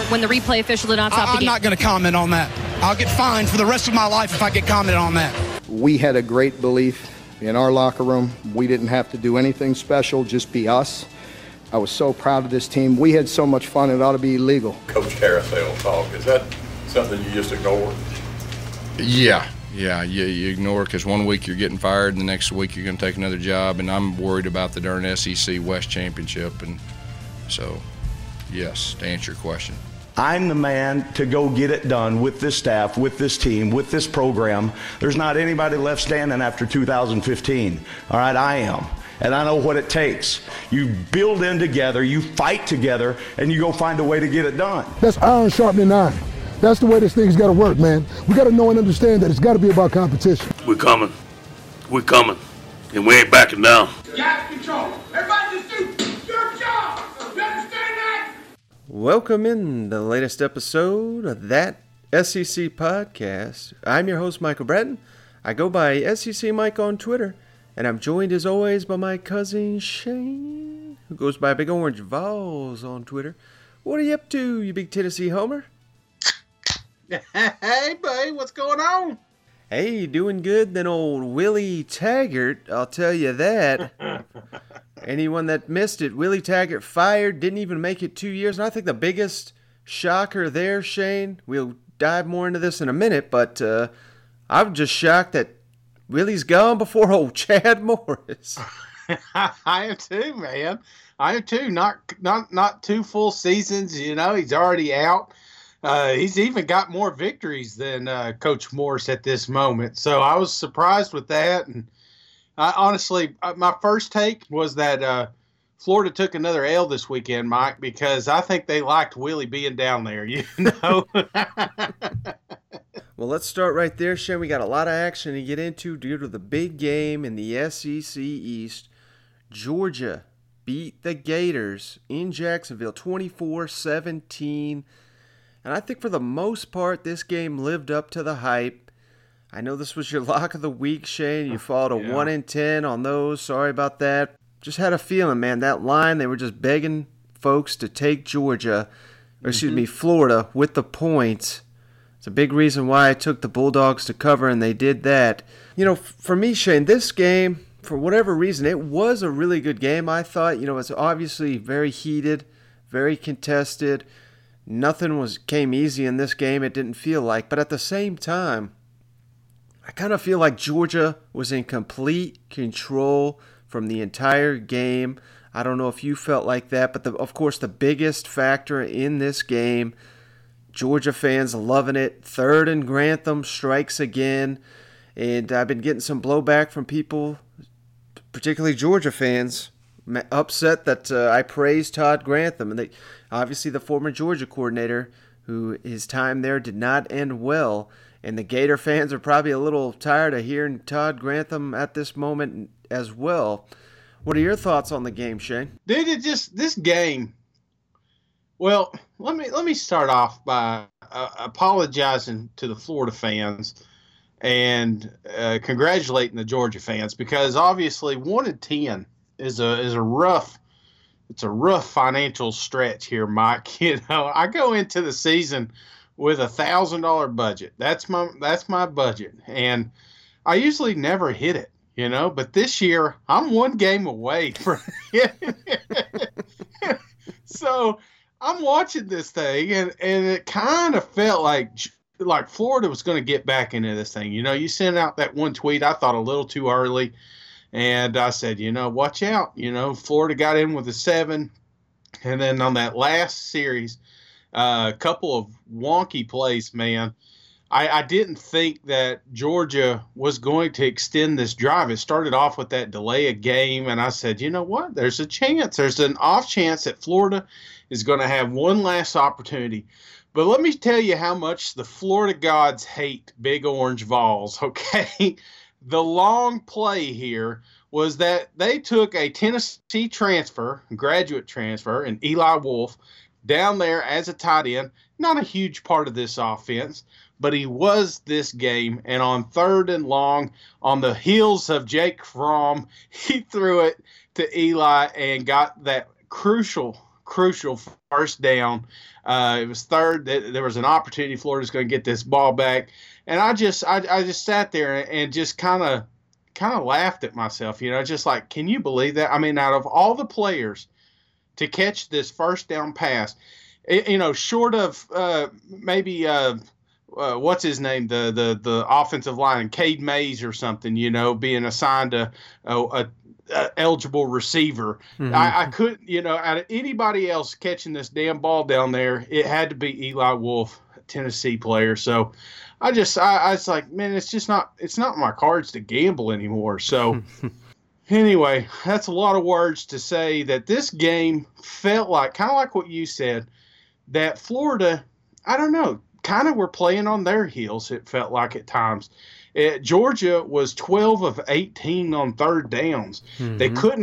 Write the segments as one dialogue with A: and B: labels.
A: when the replay official did not stop the game?
B: I'm not going to comment on that. I'll get fined for the rest of my life if I get commented on that.
C: We had a great belief in our locker room. We didn't have to do anything special, just be us. I was so proud of this team. We had so much fun, it ought to be illegal.
D: Coach Carousel talk, is that something you just ignore?
E: Yeah, you ignore it because one week you're getting fired and the next week you're going to take another job, and I'm worried about the darn SEC West Championship. And so, yes, to answer your question.
F: I'm the man to go get it done with this staff, with this team, with this program. There's not anybody left standing after 2015. All right, I am. And I know what it takes. You build in together, you fight together, and you go find a way to get it done.
G: That's iron sharpening iron. That's the way this thing's got to work, man. We got to know and understand that it's got to be about competition.
H: We're coming, and we ain't backing down.
I: Gas control. Everybody just do your job. You understand that?
J: Welcome in the latest episode of That SEC Podcast. I'm your host, Michael Bratton. I go by SEC Mike on Twitter. And I'm joined as always by my cousin Shane, who goes by Big Orange Vols on Twitter. What are you up to, you big Tennessee homer?
K: Hey, buddy, what's going on?
J: Hey, doing good than old Willie Taggart, I'll tell you that. Anyone that missed it, Willie Taggart fired, didn't even make it 2 years. And I think the biggest shocker there, Shane, we'll dive more into this in a minute, but I'm just shocked that Willie's gone before old Chad Morris.
K: I am too, man. I am too. Not 2 full seasons. You know, he's already out. He's even got more victories than Coach Morris at this moment. So I was surprised with that. And honestly, my first take was that Florida took another L this weekend, Mike, because I think they liked Willie being down there. You know.
J: Well, let's start right there, Shane. We got a lot of action to get into due to the big game in the SEC East. Georgia beat the Gators in Jacksonville 24-17. And I think for the most part, this game lived up to the hype. I know this was your lock of the week, Shane. You followed a 1-10 on those. Sorry about that. Just had a feeling, man, that line, they were just begging folks to take Georgia, or excuse me, Florida with the points. It's a big reason why I took the Bulldogs to cover, and they did that. You know, for me, Shane, this game, for whatever reason, it was a really good game. I thought, you know, it's obviously very heated, very contested. Nothing came easy in this game, it didn't feel like. But at the same time, I kind of feel like Georgia was in complete control from the entire game. I don't know if you felt like that, but of course the biggest factor in this game, Georgia fans loving it. 3rd and Grantham strikes again. And I've been getting some blowback from people, particularly Georgia fans, upset that I praised Todd Grantham. And obviously the former Georgia coordinator, who his time there did not end well. And the Gator fans are probably a little tired of hearing Todd Grantham at this moment as well. What are your thoughts on the game, Shane?
K: Dude, this game. Well, let me start off by apologizing to the Florida fans and congratulating the Georgia fans, because obviously 1-10 is a rough financial stretch here, Mike. You know, I go into the season with $1,000 budget. That's my budget, and I usually never hit it. You know, but this year I'm one game away from hitting it. So I'm watching this thing, and it kind of felt like Florida was going to get back into this thing. You know, you sent out that one tweet, I thought a little too early, and I said, you know, watch out. You know, Florida got in with a 7, and then on that last series, a couple of wonky plays, man. I didn't think that Georgia was going to extend this drive. It started off with that delay of game, and I said, you know what? There's a chance. There's an off chance that Florida is going to have one last opportunity. But let me tell you how much the Florida gods hate Big Orange Vols, okay? The long play here was that they took a Tennessee transfer, graduate transfer, and Eli Wolf down there as a tight end. Not a huge part of this offense, but he was this game. And on 3rd and long, on the heels of Jake Fromm, he threw it to Eli and got that crucial crucial first down. It was third. There was an opportunity. Florida's going to get this ball back, and I just sat there and just kind of laughed at myself. Just like, can you believe that? I mean, out of all the players to catch this first down pass, short of maybe what's his name, the offensive line, Cade Mays or something, being assigned a eligible receiver. Mm-hmm. I couldn't, out of anybody else catching this damn ball down there, it had to be Eli Wolf, Tennessee player. So I was like, man, it's not my cards to gamble anymore. So anyway, that's a lot of words to say that this game felt like, kind of like what you said, that Florida, I don't know, kind of were playing on their heels, it felt like at times. Georgia was 12 of 18 on third downs. Mm-hmm. They couldn't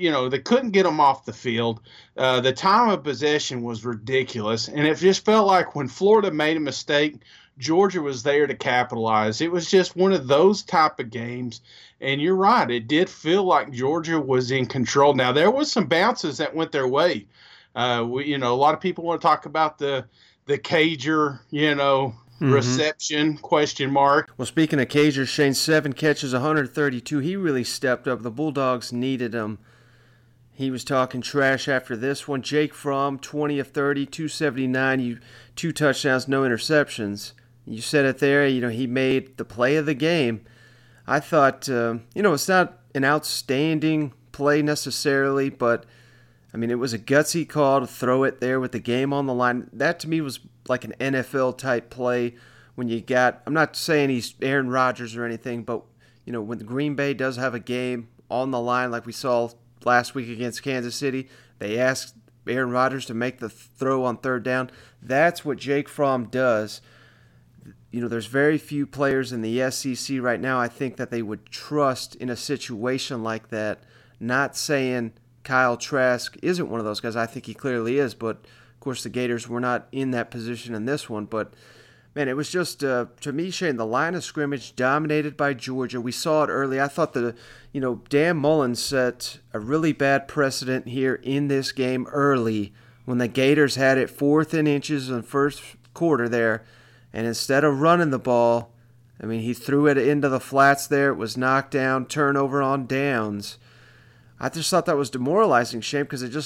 K: get them off the field. The time of possession was ridiculous, and it just felt like when Florida made a mistake, Georgia was there to capitalize. It was just one of those type of games, and you're right. It did feel like Georgia was in control. Now, there was some bounces that went their way. A lot of people want to talk about the Cager, mm-hmm. reception, question mark.
J: Well, speaking of Cager, Shane, 7 catches, 132. He really stepped up. The Bulldogs needed him. He was talking trash after this one. Jake Fromm, 20 of 30, 279, 2 touchdowns, no interceptions. You said it there, he made the play of the game. I thought, it's not an outstanding play necessarily, but it was a gutsy call to throw it there with the game on the line. That to me was like an NFL-type play when you got, I'm not saying he's Aaron Rodgers or anything, but, when the Green Bay does have a game on the line like we saw last week against Kansas City, they asked Aaron Rodgers to make the throw on third down. That's what Jake Fromm does. There's very few players in the SEC right now I think that they would trust in a situation like that. Not saying Kyle Trask isn't one of those guys. I think he clearly is, but of course the Gators were not in that position in this one. But man, it was just, to me, Shane, the line of scrimmage dominated by Georgia. We saw it early. I thought Dan Mullen set a really bad precedent here in this game early when the Gators had it 4th and inches in the first quarter there. And instead of running the ball, he threw it into the flats there. It was knocked down, turnover on downs. I just thought that was demoralizing, Shane, because it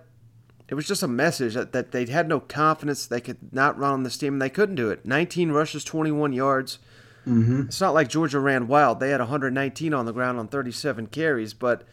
J: was just a message that they had no confidence they could not run on this team, and they couldn't do it. 19 rushes, 21 yards. Mm-hmm. It's not like Georgia ran wild. They had 119 on the ground on 37 carries, but,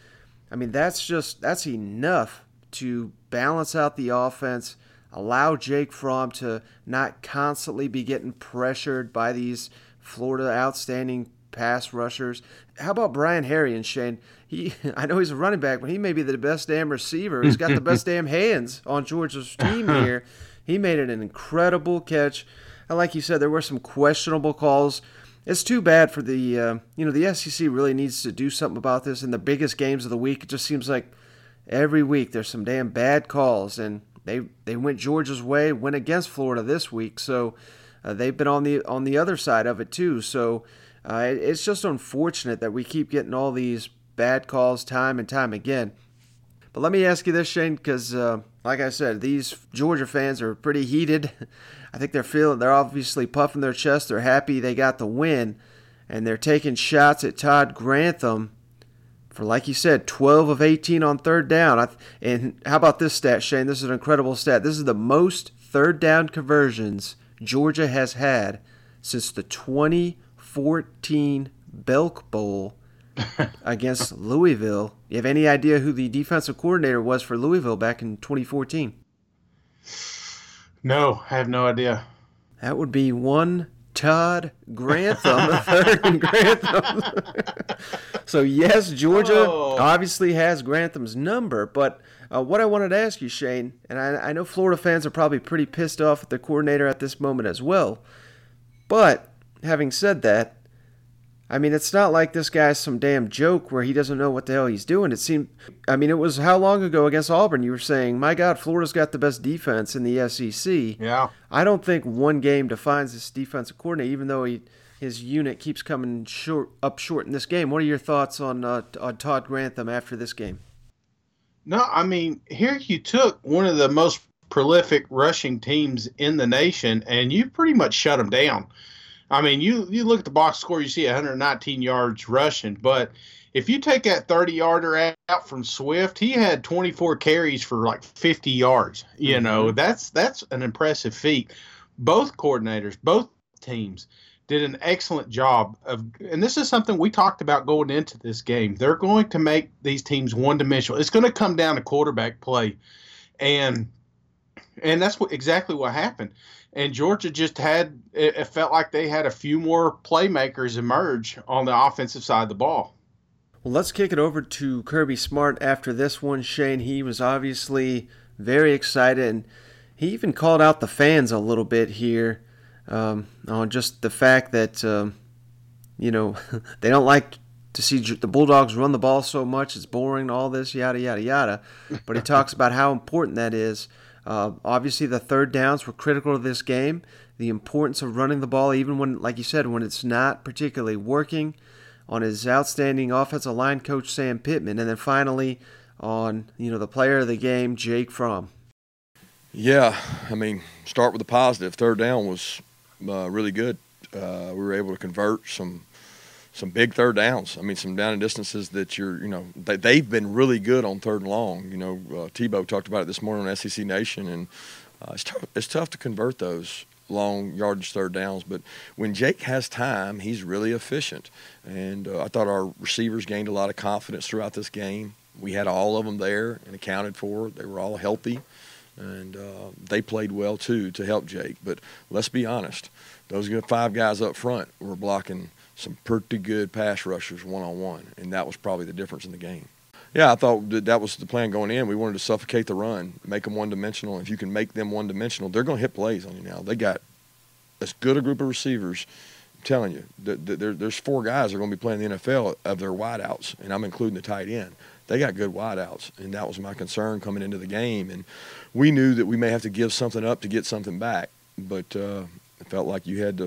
J: that's enough to balance out the offense, allow Jake Fromm to not constantly be getting pressured by these Florida outstanding pass rushers. How about Brian Herrien, Shane? I know he's a running back, but he may be the best damn receiver. He's got the best damn hands on Georgia's team here. He made it an incredible catch. And like you said, there were some questionable calls. It's too bad for the SEC really needs to do something about this in the biggest games of the week. It just seems like every week there's some damn bad calls, and they went Georgia's way, went against Florida this week, so they've been on the other side of it too. So it's just unfortunate that we keep getting all these bad calls time and time again. But let me ask you this, Shane, because like I said, these Georgia fans are pretty heated. I think they're obviously puffing their chest. They're happy they got the win, and they're taking shots at Todd Grantham for, like you said, 12 of 18 on third down. And how about this stat, Shane? This is an incredible stat. This is the most third down conversions Georgia has had since the 2014 Belk Bowl against Louisville. You have any idea who the defensive coordinator was for Louisville back in 2014?
K: No, I have no idea.
J: That would be one Todd Grantham, third and Grantham. So, yes, Georgia obviously has Grantham's number, but what I wanted to ask you, Shane, and I know Florida fans are probably pretty pissed off at their coordinator at this moment as well, but having said that, it's not like this guy's some damn joke where he doesn't know what the hell he's doing. It was how long ago against Auburn you were saying, my God, Florida's got the best defense in the SEC.
K: Yeah.
J: I don't think one game defines this defensive coordinator, even though his unit keeps coming up short in this game. What are your thoughts on Todd Grantham after this game?
K: No, I mean, here you took one of the most prolific rushing teams in the nation, and you pretty much shut them down. I mean, you look at the box score, you see 119 yards rushing, but if you take that 30-yarder out from Swift, he had 24 carries for like 50 yards. You know, that's an impressive feat. Both coordinators, both teams did an excellent job of, and this is something we talked about going into this game. They're going to make these teams one-dimensional. It's going to come down to quarterback play, and that's exactly what happened. And Georgia just had, it felt like they had a few more playmakers emerge on the offensive side of the ball.
J: Well, let's kick it over to Kirby Smart after this one, Shane. He was obviously very excited, and he even called out the fans a little bit here on just the fact that, you know, they don't like to see the Bulldogs run the ball so much. It's boring, all this, yada, yada, yada. But he talks about how important that is. Obviously, the third downs were critical to this game. The importance of running the ball, even when, like you said, when it's not particularly working, on his outstanding offensive line coach, Sam Pittman. And then finally on, you know, the player of the game, Jake Fromm.
A: Yeah, I mean, start with the positive. Third down was really good. We were able to convert some big third downs. I mean, some down and distances that they've been really good on third and long. You know, Tebow talked about it this morning on SEC Nation, and it's tough to convert those long yardage third downs. But when Jake has time, he's really efficient. And I thought our receivers gained a lot of confidence throughout this game. We had all of them there and accounted for. They were all healthy, and they played well, too, to help Jake. But let's be honest, those good 5 guys up front were blocking some pretty good pass rushers one-on-one, and that was probably the difference in the game. Yeah, I thought that was the plan going in. We wanted to suffocate the run, make them one-dimensional. If you can make them one-dimensional, they're going to hit plays on you now. They got as good a group of receivers. I'm telling you, there's 4 guys that are going to be playing the NFL of their wideouts, and I'm including the tight end. They got good wideouts, and that was my concern coming into the game. And we knew that we may have to give something up to get something back, but it felt like you had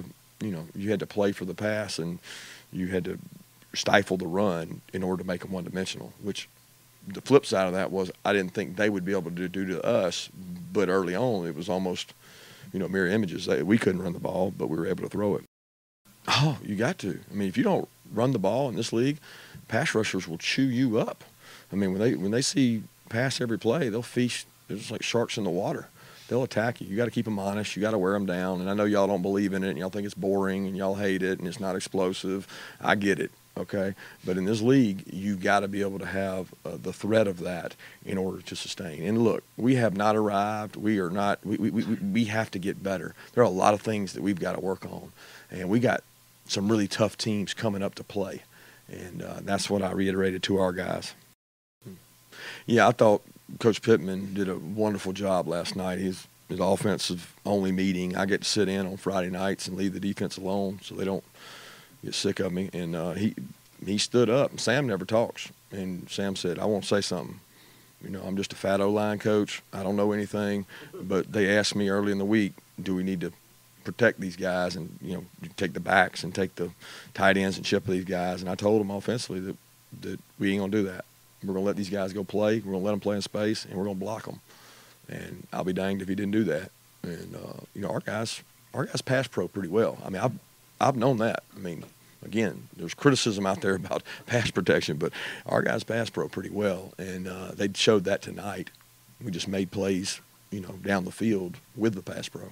A: to play for the pass, and you had to stifle the run in order to make them one-dimensional, which the flip side of that was I didn't think they would be able to do to us, but early on it was almost, mirror images. We couldn't run the ball, but we were able to throw it. Oh, you got to. I mean, if you don't run the ball in this league, pass rushers will chew you up. I mean, when they see pass every play, they'll feast. They're just like sharks in the water. They'll attack you. You got to keep them honest. You got to wear them down. And I know y'all don't believe in it, and y'all think it's boring, and y'all hate it, and it's not explosive. I get it. Okay, but in this league, you got to be able to have the threat of that in order to sustain. And look, we have not arrived. We are not. We have to get better. There are a lot of things that we've got to work on, and we got some really tough teams coming up to play, and that's what I reiterated to our guys. Yeah, I thought Coach Pittman did a wonderful job last night. His offensive only meeting, I get to sit in on Friday nights and leave the defense alone so they don't get sick of me, and he stood up. And Sam never talks, and Sam said, "I want to say something. I'm just a fat O-line coach. I don't know anything." But they asked me early in the week, "Do we need to protect these guys and take the backs and take the tight ends and chip these guys?" And I told them offensively that we ain't gonna do that. We're gonna let these guys go play. We're gonna let them play in space, and we're gonna block them. And I'll be danged if he didn't do that. And our guys pass pro pretty well. I mean, I've known that. I mean, again, there's criticism out there about pass protection, but our guys pass pro pretty well, and they showed that tonight. We just made plays, down the field with the pass pro.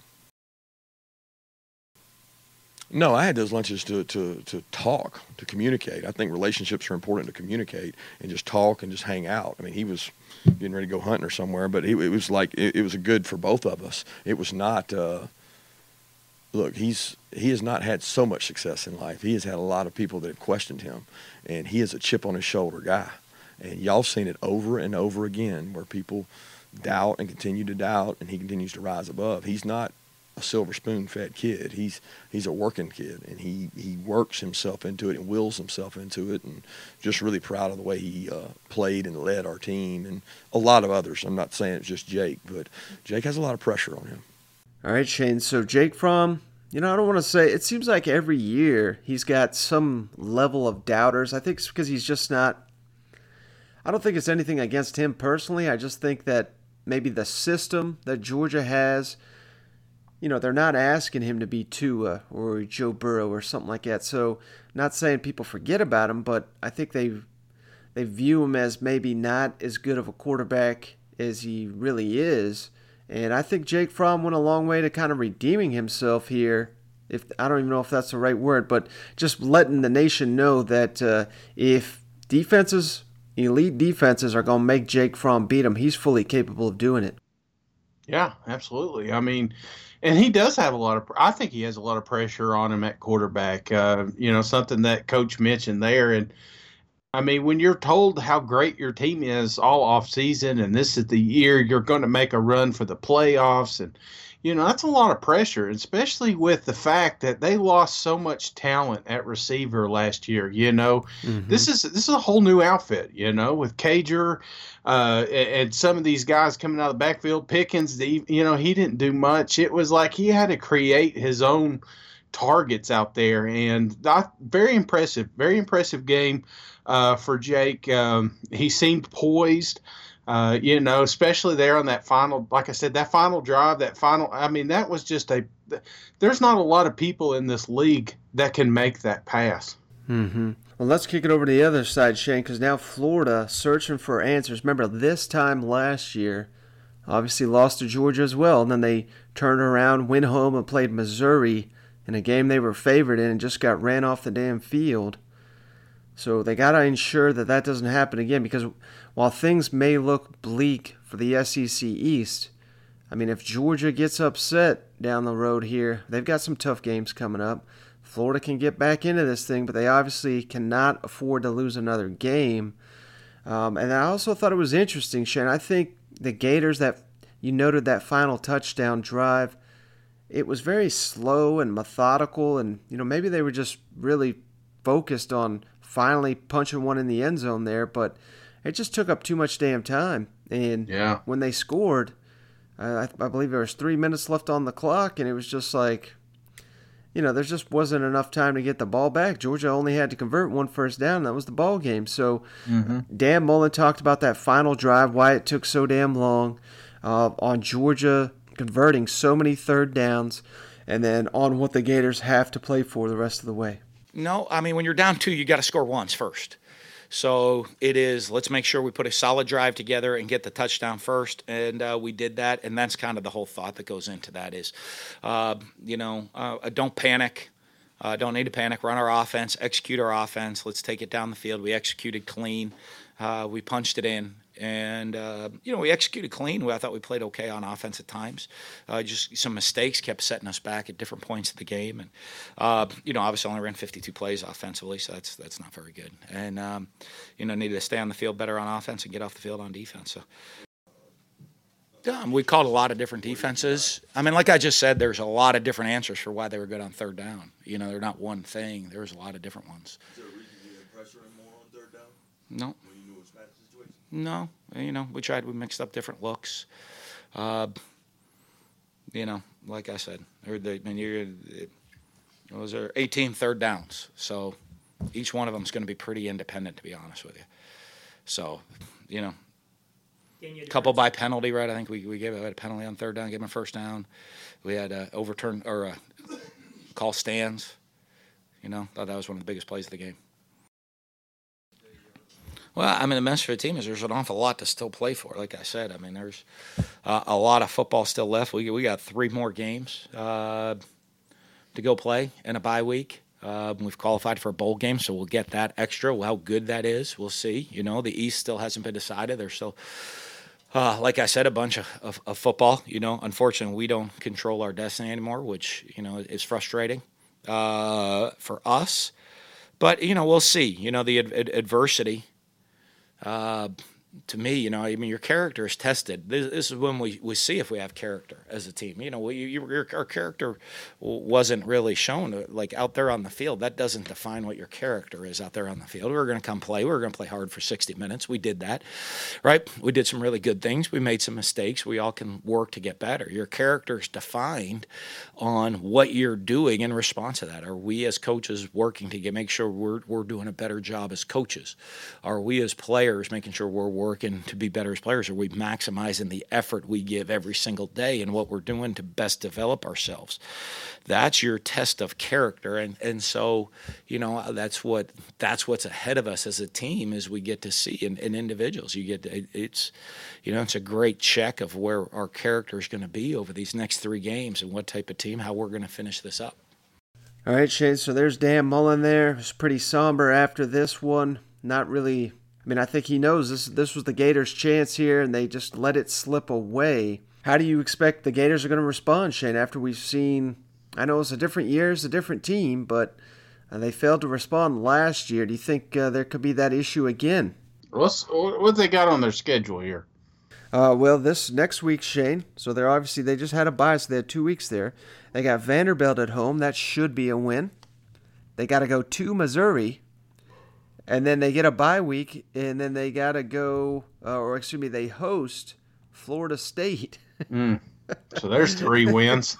A: No, I had those lunches to talk, to communicate. I think relationships are important to communicate and just talk and just hang out. I mean, he was getting ready to go hunting or somewhere, but it was like it was good for both of us. It was not. Look, he has not had so much success in life. He has had a lot of people that have questioned him, and he is a chip on his shoulder guy. And y'all seen it over and over again where people doubt and continue to doubt, and he continues to rise above. He's not a silver spoon-fed kid. He's a working kid, and he works himself into it and wills himself into it, and just really proud of the way he played and led our team and a lot of others. I'm not saying it's just Jake, but Jake has a lot of pressure on him.
J: All right, Shane. So Jake Fromm, I don't want to say, it seems like every year he's got some level of doubters. I think it's because he's just not, I don't think it's anything against him personally. I just think that maybe the system that Georgia has, they're not asking him to be Tua or Joe Burrow or something like that. So, not saying people forget about him, but I think they view him as maybe not as good of a quarterback as he really is. And I think Jake Fromm went a long way to kind of redeeming himself here. If I don't even know if that's the right word, but just letting the nation know that if elite defenses are going to make Jake Fromm beat him, he's fully capable of doing it.
K: Yeah, absolutely. I mean, and he does have I think he has a lot of pressure on him at quarterback. Something that Coach mentioned there. And I mean, when you're told how great your team is all off season, and this is the year you're going to make a run for the playoffs, and that's a lot of pressure, especially with the fact that they lost so much talent at receiver last year. This is a whole new outfit. With Cager and some of these guys coming out of the backfield, Pickens. He didn't do much. It was like he had to create his own targets out there, and very impressive game. For Jake, he seemed poised, especially there on that final, like I said, that final drive, that was just there's not a lot of people in this league that can make that pass.
J: Mm-hmm. Well, let's kick it over to the other side, Shane, because now Florida searching for answers. Remember, this time last year, obviously lost to Georgia as well, and then they turned around, went home, and played Missouri in a game they were favored in and just got ran off the damn field. So they got to ensure that doesn't happen again, because while things may look bleak for the SEC East, I mean, if Georgia gets upset down the road here, they've got some tough games coming up. Florida can get back into this thing, but they obviously cannot afford to lose another game. And I also thought it was interesting, Shane. I think the Gators, that you noted that final touchdown drive, it was very slow and methodical, and maybe they were just really focused on finally punching one in the end zone there, but it just took up too much damn time. And when they scored, I believe there was 3 minutes left on the clock, and it was just like, there just wasn't enough time to get the ball back. Georgia only had to convert one first down, and that was the ball game. So Dan Mullen talked about that final drive, why it took so damn long, on Georgia converting so many third downs, and then on what the Gators have to play for the rest of the way.
L: No, I mean, when you're down 2, you got to score once first. So it is, let's make sure we put a solid drive together and get the touchdown first. And we did that. And that's kind of the whole thought that goes into that is, don't panic. Don't need to panic. Run our offense, execute our offense. Let's take it down the field. We executed clean. We punched it in. And, we executed clean. I thought we played okay on offense at times. Just some mistakes kept setting us back at different points of the game. And, obviously only ran 52 plays offensively, so that's not very good. And, needed to stay on the field better on offense and get off the field on defense. So we called a lot of different defenses. I mean, like I just said, there's a lot of different answers for why they were good on third down. They're not one thing. There's a lot of different ones.
M: Is there a reason you didn't pressure him more on third down?
L: No. No, we mixed up different looks. Like I said, those are 18 third downs. So each one of them is going to be pretty independent, to be honest with you. So, a couple by penalty, right? I think we gave a penalty on third down, gave him a first down. We had overturn or call stands. Thought that was one of the biggest plays of the game. Well, I mean, the message for the team is there's an awful lot to still play for. Like I said, I mean, there's a lot of football still left. We got 3 more games to go play in a bye week. We've qualified for a bowl game, so we'll get that extra. How good that is, we'll see. The East still hasn't been decided. There's still, like I said, a bunch of football. Unfortunately, we don't control our destiny anymore, which, is frustrating for us. But, we'll see. The adversity to me, I mean, your character is tested. This is when we see if we have character as a team. Our character wasn't really shown like out there on the field. That doesn't define what your character is out there on the field. We were going to come play. We were going to play hard for 60 minutes. We did that, right? We did some really good things. We made some mistakes. We all can work to get better. Your character is defined on what you're doing in response to that. Are we as coaches working to make sure we're doing a better job as coaches? Are we as players making sure we're working to be better as players? Are we maximizing the effort we give every single day and what we're doing to best develop ourselves? That's your test of character, and so that's what's ahead of us as a team as we get to see in individuals. It's a great check of where our character is going to be over these next 3 games and what type of team, how we're going to finish this up.
J: All right, Shane, so there's Dan Mullen there. It was pretty somber after this one. Not really. I mean, I think he knows this was the Gators' chance here, and they just let it slip away. How do you expect the Gators are going to respond, Shane, after we've seen, I know it's a different year, it's a different team, but they failed to respond last year. Do you think there could be that issue again?
K: What they got on their schedule here?
J: Well, this next week, Shane, so they just had a bye, so they had 2 weeks there. They got Vanderbilt at home. That should be a win. They got to go to Missouri. And then they get a bye week, and then they got to go, they host Florida State.
K: So there's 3 wins.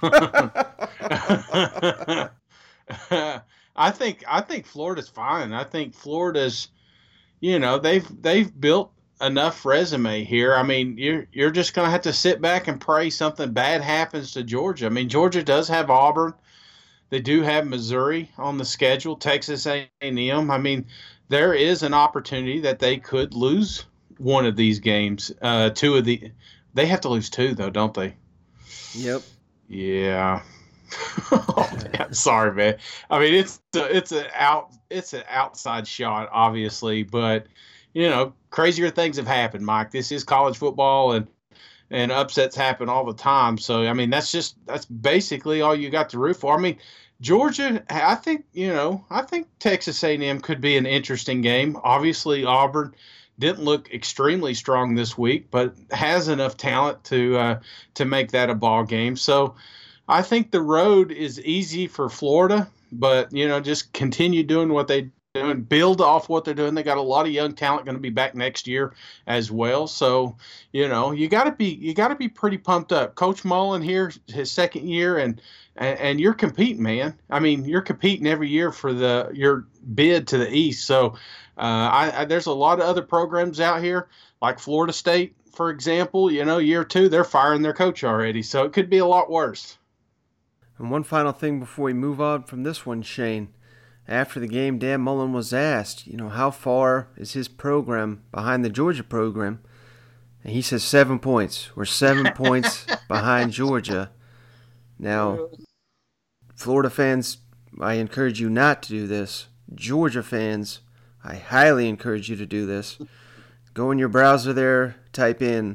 K: I think Florida's fine. I think Florida's, they've built enough resume here. I mean, you're just going to have to sit back and pray something bad happens to Georgia. I mean, Georgia does have Auburn. They do have Missouri on the schedule, Texas A&M. I mean, there is an opportunity that they could lose one of these games. They have to lose 2 though, don't they?
J: Yep.
K: Yeah. Oh, man. Sorry, man. I mean, it's an outside shot, obviously, but crazier things have happened, Mike. This is college football, and upsets happen all the time. So, I mean, that's basically all you got to root for. I mean, Georgia, I think Texas A&M could be an interesting game. Obviously, Auburn didn't look extremely strong this week, but has enough talent to make that a ball game. So, I think the road is easy for Florida, but just continue doing what they do and build off what they're doing. They got a lot of young talent going to be back next year as well. So, you got to be pretty pumped up. Coach Mullen here, his second year, and you're competing, man. I mean, you're competing every year for your bid to the East. So, there's a lot of other programs out here, like Florida State, for example. Year 2, they're firing their coach already. So it could be a lot worse.
J: And one final thing before we move on from this one, Shane. After the game, Dan Mullen was asked, how far is his program behind the Georgia program? And he says 7 points. We're 7 points behind Georgia. Now, Florida fans, I encourage you not to do this. Georgia fans, I highly encourage you to do this. Go in your browser there, type in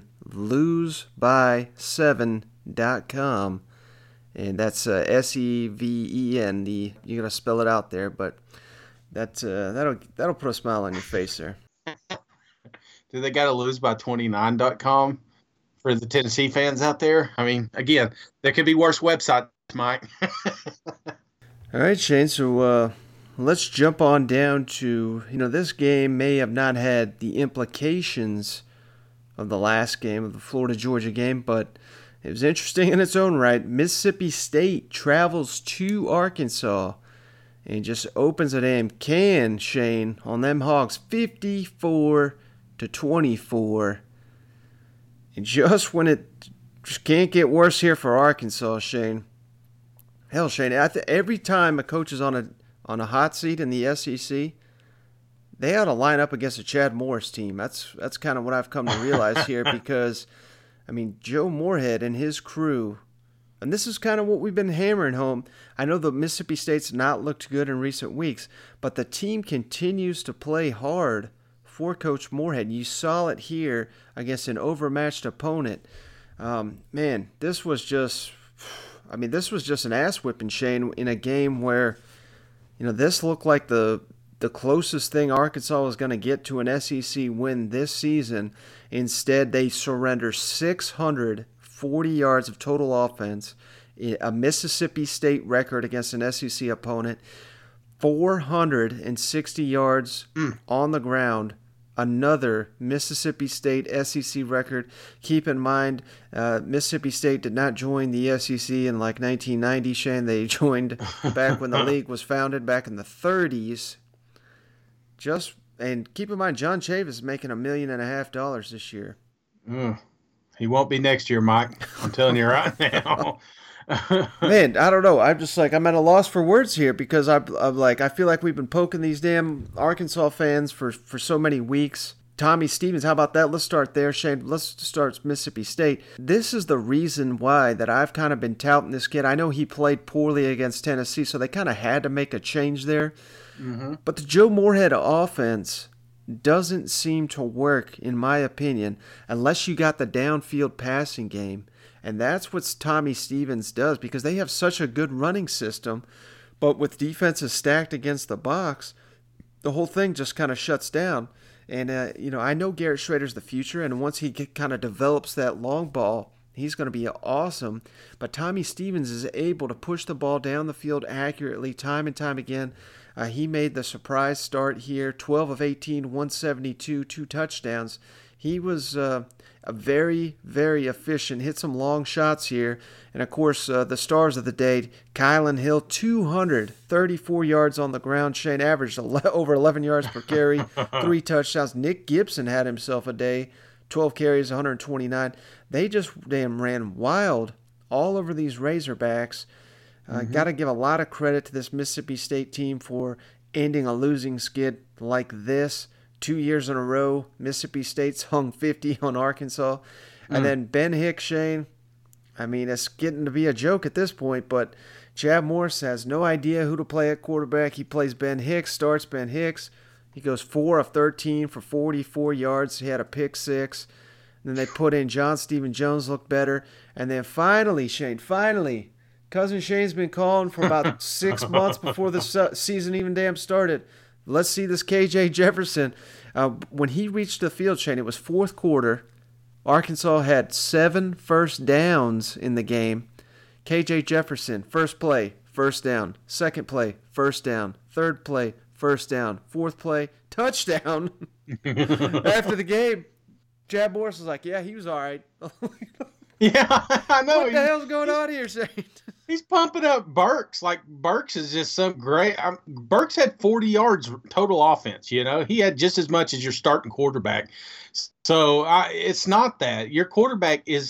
J: loseby7.com. And that's SEVEN. You gotta spell it out there, but that'll put a smile on your face there.
K: Do they gotta lose by 29.com for the Tennessee fans out there? I mean, again, there could be worse websites, Mike.
J: All right, Shane. So let's jump on down to this game may have not had the implications of the last game of the Florida-Georgia game, but it was interesting in its own right. Mississippi State travels to Arkansas and just opens a damn can, Shane, on them Hogs, 54-24. And just when it just can't get worse here for Arkansas, Shane. Hell, Shane, every time a coach is on a hot seat in the SEC, they ought to line up against a Chad Morris team. That's kind of what I've come to realize here because, I mean, Joe Moorhead and his crew, and this is kind of what we've been hammering home. I know the Mississippi State's not looked good in recent weeks, but the team continues to play hard for Coach Moorhead. You saw it here against an overmatched opponent. Man, this was just an ass whipping, Shane, in a game where, this looked like the the closest thing Arkansas was going to get to an SEC win this season. Instead, they surrender 640 yards of total offense, a Mississippi State record against an SEC opponent, 460 yards on the ground, another Mississippi State SEC record. Keep in mind, Mississippi State did not join the SEC in like 1990, Shane. They joined back when the league was founded back in the 30s. And keep in mind, John Chavis is making $1.5 million this year.
K: He won't be next year, Mike. I'm telling you right now.
J: Man, I don't know. I'm at a loss for words here because I feel like we've been poking these damn Arkansas fans for so many weeks. Tommy Stevens, how about that? Let's start there, Shane. Let's start Mississippi State. This is the reason why that I've kind of been touting this kid. I know he played poorly against Tennessee, so they kind of had to make a change there. Mm-hmm. But the Joe Moorhead offense doesn't seem to work, in my opinion, unless you got the downfield passing game. And that's what Tommy Stevens does because they have such a good running system. But with defenses stacked against the box, the whole thing just kind of shuts down. And, I know Garrett Schrader's the future. And once he kind of develops that long ball, he's going to be awesome. But Tommy Stevens is able to push the ball down the field accurately time and time again. He made the surprise start here, 12 of 18, 172, 2 touchdowns. He was a very, very efficient, hit some long shots here. And, of course, the stars of the day, Kylan Hill, 234 yards on the ground. Shane averaged over 11 yards per carry, 3 touchdowns. Nick Gibson had himself a day, 12 carries, 129. They just ran wild all over these Razorbacks. Got to give a lot of credit to this Mississippi State team for ending a losing skid like this. 2 years in a row, Mississippi State's hung 50 on Arkansas. And then Ben Hicks, Shane, I mean, it's getting to be a joke at this point, but Chad Morris has no idea who to play at quarterback. He plays Ben Hicks, starts Ben Hicks. He goes 4 of 13 for 44 yards. He had a pick 6. And then they put in John Stephen Jones, looked better. And then finally, Shane, Cousin Shane's been calling for about 6 months before the season even damn started. Let's see this KJ Jefferson. When he reached the field, Shane, it was fourth quarter. Arkansas had 7 first downs in the game. KJ Jefferson, first play, first down. Second play, first down. Third play, first down. Fourth play, touchdown. After the game, Chad Morris was like, yeah, he was all right.
K: Yeah, I know.
J: What the hell's going on here, Shane?
K: He's pumping up Burks. Like, Burks is just some great. Burks had 40 yards total offense, He had just as much as your starting quarterback. So it's not that. Your quarterback it's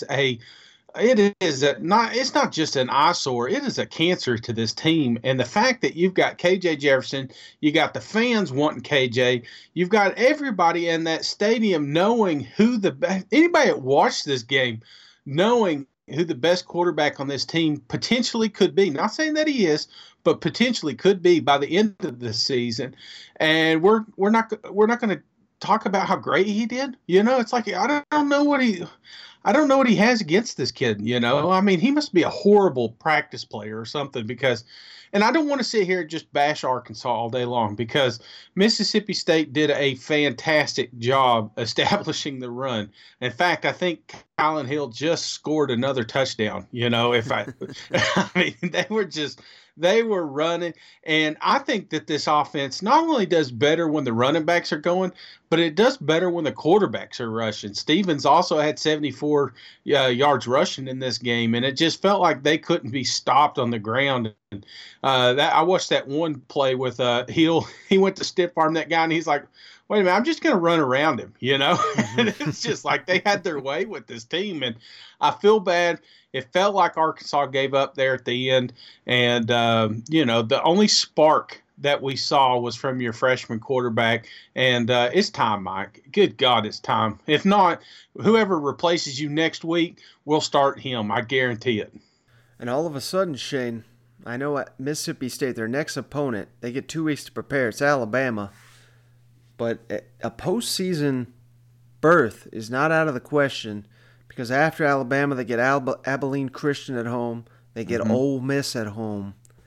K: not just an eyesore. It is a cancer to this team. And the fact that you've got KJ Jefferson, you got the fans wanting KJ, you've got everybody in that stadium knowing anybody that watched this game, knowing who the best quarterback on this team potentially could be. Not saying that he is, but potentially could be by the end of the season. And we're not going to talk about how great he did. It's like I don't know what he has against this kid. I mean, he must be a horrible practice player or something because. And I don't want to sit here and just bash Arkansas all day long because Mississippi State did a fantastic job establishing the run. In fact, I think Kylan Hill just scored another touchdown. I mean, they were running. And I think that this offense not only does better when the running backs are going, but it does better when the quarterbacks are rushing. Stevens also had 74 yards rushing in this game, and it just felt like they couldn't be stopped on the ground. I watched that one play with Hill. He went to stiff arm that guy, and he's like, wait a minute, I'm just going to run around him, And it's just like they had their way with this team, and I feel bad. It felt like Arkansas gave up there at the end, and, the only spark that we saw was from your freshman quarterback, and it's time, Mike. Good God, it's time. If not, whoever replaces you next week, we'll start him. I guarantee it.
J: And all of a sudden, Shane, I know at Mississippi State, their next opponent, they get 2 weeks to prepare. It's Alabama. But a postseason berth is not out of the question because after Alabama, they get Abilene Christian at home. They get Ole Miss at home.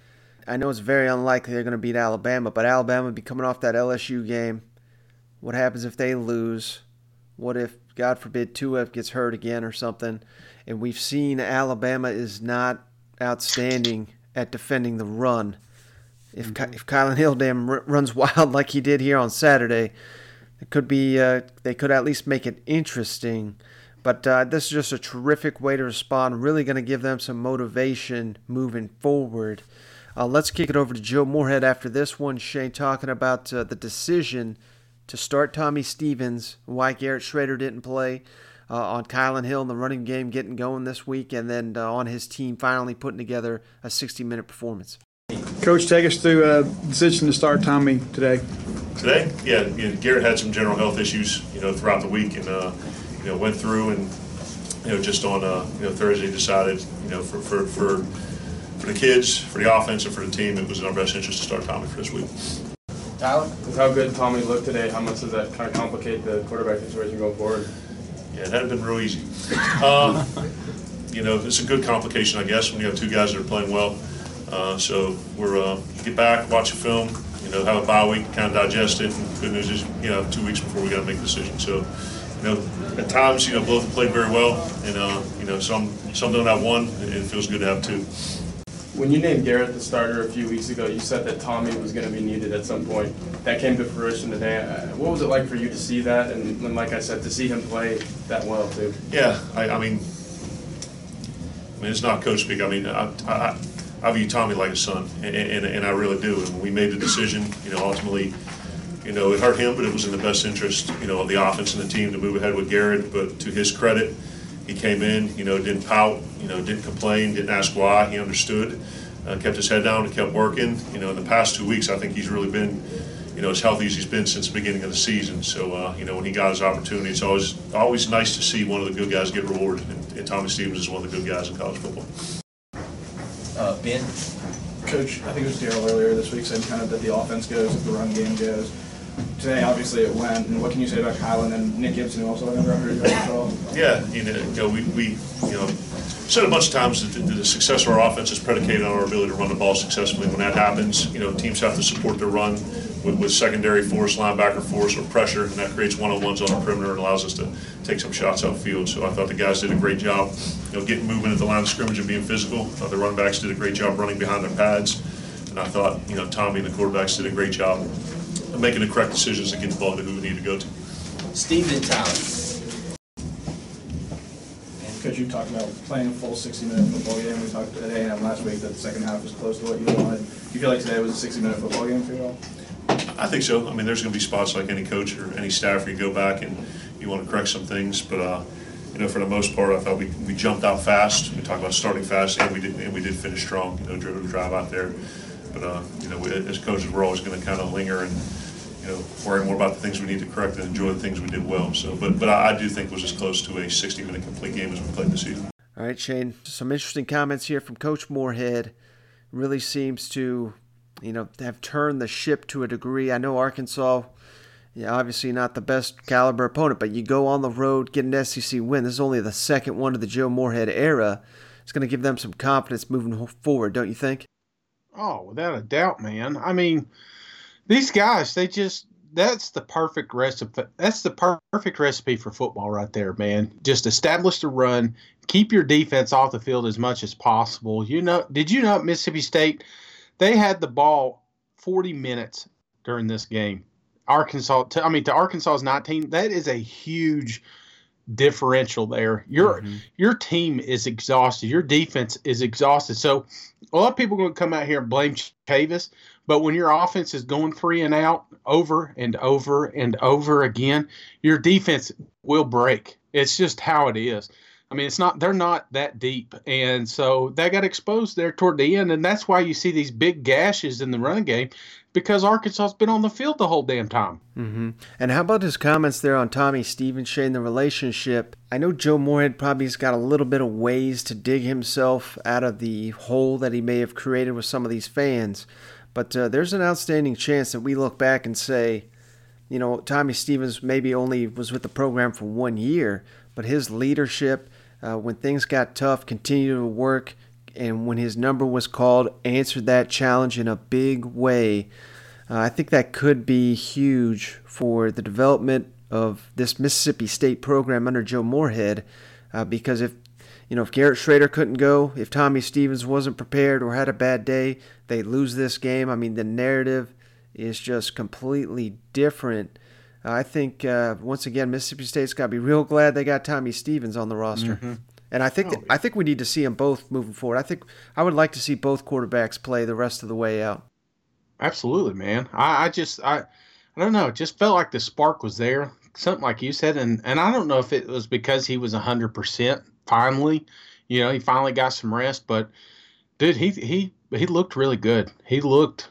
J: I know it's very unlikely they're going to beat Alabama, but Alabama would be coming off that LSU game. What happens if they lose? What if, God forbid, Tua gets hurt again or something? And we've seen Alabama is not outstanding at defending the run. If Kylan Hill runs wild like he did here on Saturday, it could be they could at least make it interesting. But this is just a terrific way to respond. Really going to give them some motivation moving forward. Let's kick it over to Joe Moorhead after this one, Shane, talking about the decision to start Tommy Stevens, why Garrett Shrader didn't play, on Kylan Hill in the running game getting going this week, and then on his team finally putting together a 60-minute performance.
N: Coach, take us through a decision to start Tommy today.
O: Today? Yeah, Garrett had some general health issues, throughout the week, and went through and, just on, Thursday decided, for the kids, for the offense, and for the team, it was in our best interest to start Tommy for this week.
P: Tyler? With how good Tommy looked today, how much does that kind of complicate the quarterback situation going forward?
O: Yeah, it hadn't been real easy. It's a good complication, I guess, when you have two guys that are playing well. So we're get back, watch a film, have a bye week, kind of digest it. And good news is, 2 weeks before we got to make a decision. So, at times, both played very well, and some don't have one. And it feels good to have two.
P: When you named Garrett the starter a few weeks ago, you said that Tommy was going to be needed at some point. That came to fruition today. What was it like for you to see that, and like I said, to see him play that well too?
O: Yeah, I mean, it's not coach speak. I mean, I view Tommy like a son, and I really do. And when we made the decision, ultimately, it hurt him, but it was in the best interest, of the offense and the team to move ahead with Garrett. But to his credit, he came in, didn't pout, didn't complain, didn't ask why. He understood, kept his head down and kept working. In the past 2 weeks, I think he's really been, as healthy as he's been since the beginning of the season. So, when he got his opportunity, it's always nice to see one of the good guys get rewarded. And Tommy Stevens is one of the good guys in college football.
Q: Ben?
N: Coach, I think it was Darryl earlier this week saying kind of that the offense goes, if the run game goes. Today, obviously, it went. And what can you say about Kylan and Nick Gibson, who also had another 100 yards as well?
O: Yeah, we said a bunch of times that the success of our offense is predicated on our ability to run the ball successfully. When that happens, teams have to support their run with secondary force, linebacker force, or pressure, and that creates one-on-ones on the perimeter and allows us to take some shots outfield. So I thought the guys did a great job, getting movement at the line of scrimmage and being physical. I thought the running backs did a great job running behind their pads, and I thought Tommy and the quarterbacks did a great job of making the correct decisions to get the ball to who we need to go to.
Q: Steven and Tyler.
N: Coach, you talked about playing a full 60-minute football game. We talked today and last week that the second half was close to what you wanted. Do you feel like today was a 60-minute football game for you all?
O: I think so. I mean, there's going to be spots like any coach or any staff where you go back and you want to correct some things. But, for the most part, I thought we jumped out fast. We talked about starting fast, and we did finish strong, driven to drive out there. But, as coaches, we're always going to kind of linger and, worry more about the things we need to correct and enjoy the things we did well. So, but I do think it was as close to a 60-minute complete game as we played this season.
J: All right, Shane, some interesting comments here from Coach Moorhead. Really seems to, have turned the ship to a degree. I know Arkansas, obviously not the best caliber opponent, but you go on the road, get an SEC win. This is only the second one of the Joe Moorhead era. It's going to give them some confidence moving forward, don't you think?
K: Oh, without a doubt, man. I mean, these guys, that's the perfect recipe. That's the perfect recipe for football right there, man. Just establish the run, keep your defense off the field as much as possible. Did you know at Mississippi State, they had the ball 40 minutes during this game. To Arkansas's 19, that is a huge differential there. Your team is exhausted. Your defense is exhausted. So a lot of people are going to come out here and blame Chavis, but when your offense is going 3 and out over and over and over again, your defense will break. It's just how it is. I mean, they're not that deep. And so that got exposed there toward the end. And that's why you see these big gashes in the running game, because Arkansas's been on the field the whole damn time.
J: Mm-hmm. And how about his comments there on Tommy Stevens, Shane, the relationship? I know Joe Moorhead probably has got a little bit of ways to dig himself out of the hole that he may have created with some of these fans. But there's an outstanding chance that we look back and say, Tommy Stevens maybe only was with the program for 1 year, but his leadership, when things got tough, continued to work, and when his number was called, answered that challenge in a big way. I think that could be huge for the development of this Mississippi State program under Joe Moorhead, because if Garrett Schrader couldn't go, if Tommy Stevens wasn't prepared or had a bad day, they'd lose this game. I mean, the narrative is just completely different. I think, once again, Mississippi State's got to be real glad they got Tommy Stevens on the roster.
K: Mm-hmm.
J: And I think we need to see them both moving forward. I would like to see both quarterbacks play the rest of the way out.
K: Absolutely, man. I don't know. It just felt like the spark was there. Something like you said, and I don't know if it was because he was 100% finally. He finally got some rest. But dude, he looked really good. He looked